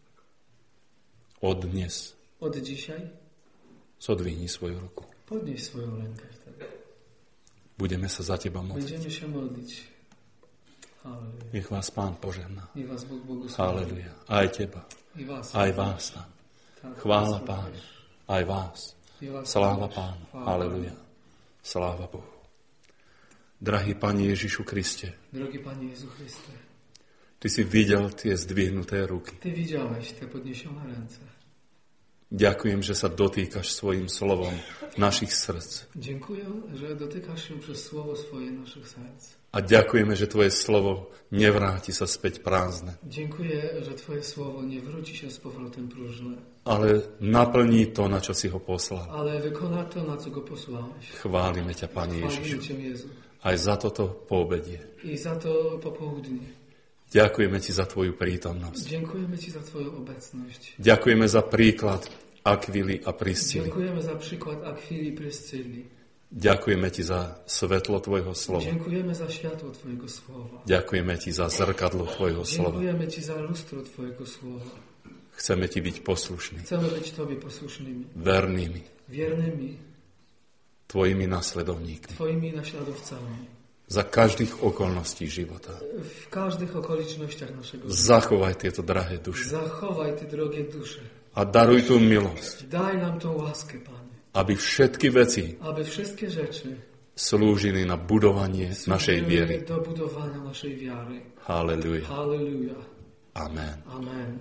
od dnes, od dzisiaj? zodvihni svoju ruku. Podnieś swoją rękę wtedy. Budeme sa za teba modliť. Będziemy się modlić. Halleluja. Nech vás Pán požehná. Niech Was Bóg błogosławi. Halleluja. Aj teba, I Was. aj vás tam. Tak, Chvála was Pánu, również. aj vás. I was Sláva również. Pánu. Chvála Halleluja. Sláva Bohu. Drahý Pane Ježišu Kriste, Drogi Panie Jezu Chryste, Ty si videl tie zdvihnuté ruky. Ty widziałeś te podniesione ręce. Ďakujem, že sa dotýkaš svojim slovom našich srdc. Dziękuję, że dotykasz się przez słowo swoje naszych serc. A ďakujeme, že Tvoje slovo nevráti sa späť prázdne, Dziękuję, że Twoje słowo nie wróci się z powrotem próżne, ale naplní to, na čo si ho poslal. ale wykona to, na co go posłałeś. Chválime ťa, Pane Chwalimy Ježišu, Cię, Jezu. aj za toto poobedie. I za to popołudnie. Ďakujeme Ti za Tvoju prítomnosť. Dziękujemy Ci za Twoją obecność. Ďakujeme za príklad Akvily a Priscily. Dziękujemy za przykład Akwili i Pryscylli. Ďakujeme Ti za svetlo Tvojho slova. Dziękujemy za światło Twojego słowa. Ďakujeme Ti za zrkadlo Tvojho slova. Dziękujemy Ci za lustro Twojego słowa. Chceme Ti byť poslušní, Chcemy być Tobie posłusznymi, vernými, wiernymi, Tvojimi nasledovníkmi. Twoimi naśladowcami. Za každých okolností života. W każdych okolicznościach naszego życia. Zachovaj tieto drahé duše Zachowaj Ty drogie dusze. a daruj tú milosť, Daj nam tą łaskę, Panie, aby všetky veci aby wszystkie rzeczy slúžili na budovanie našej służyły viery. do budowania naszej wiary. Halleluja. Halleluja. Amen. Amen.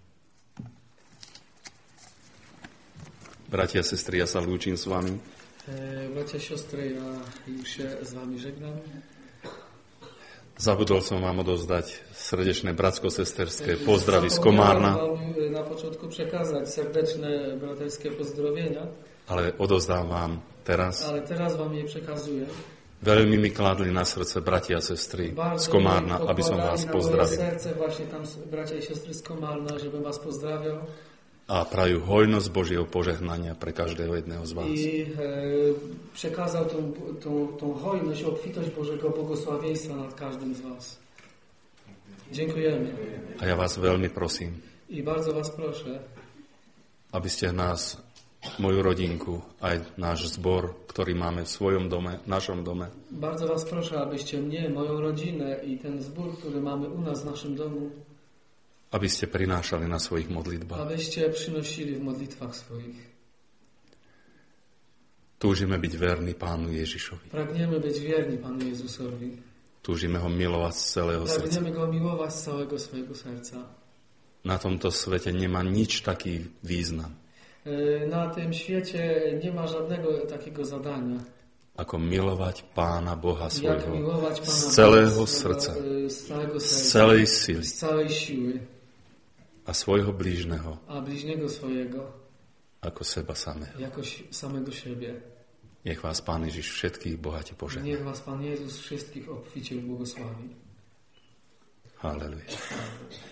Bratia a sestry, ja sa lúčim s vami. E, bracia, siostry, ja już się z Wami żegnam. Zabudol som vám odozdať srdečné bratsko-sesterské pozdravy z Komárna, Zapomniałem wam na początku przekazać serdeczne braterskie pozdrowienia, ale odozdám vám teraz. ale teraz Wam je przekazuję. Veľmi mi kladli na srdce bratia a sestry z Bardzo Komárna, mi aby som pokładali vás na moje pozdravil. serce właśnie tam bracia i siostry z Komárna, żebym Was pozdrawiał. A prajú hojnosť Božieho požehnania pre každého jedného z vás. I e, przekazał tą, tą, tą hojność, obfitość Bożego błogosławieństwa nad każdym z Was. Dziękujemy. A ja vás veľmi prosím, I bardzo Was proszę, aby ste nás, moju rodinku, aj náš zbor, ktorý máme v svojom dome, v našom dome, bardzo Was proszę, abyście mnie, moją rodzinę i ten zbór, który mamy u nas w naszym domu, aby ste prinášali na svojich modlitbách. abyście przynosili w modlitwach swoich. Túžime byť verní Pánu Ježišovi. Pragniemy być wierni Panu Jezusowi. Túžime ho milovať z celého srdca. Pragniemy Go miłować z całego swojego serca. Na tomto svete nemá nič taký význam, Na tym świecie nie ma żadnego takiego zadania, ako milovať Pána Boha jak svojho miłować Pana z Boga celého swego, srdca, y, z całego z serca, celej sily z całej siły, a svojho blížneho a bliźniego swojego ako seba samého. jakoś samego siebie. Nech vás Pán Ježiš všetkých bohate požehná. Niech was Pan Jezus wszystkich obficie błogosławi. Halleluja.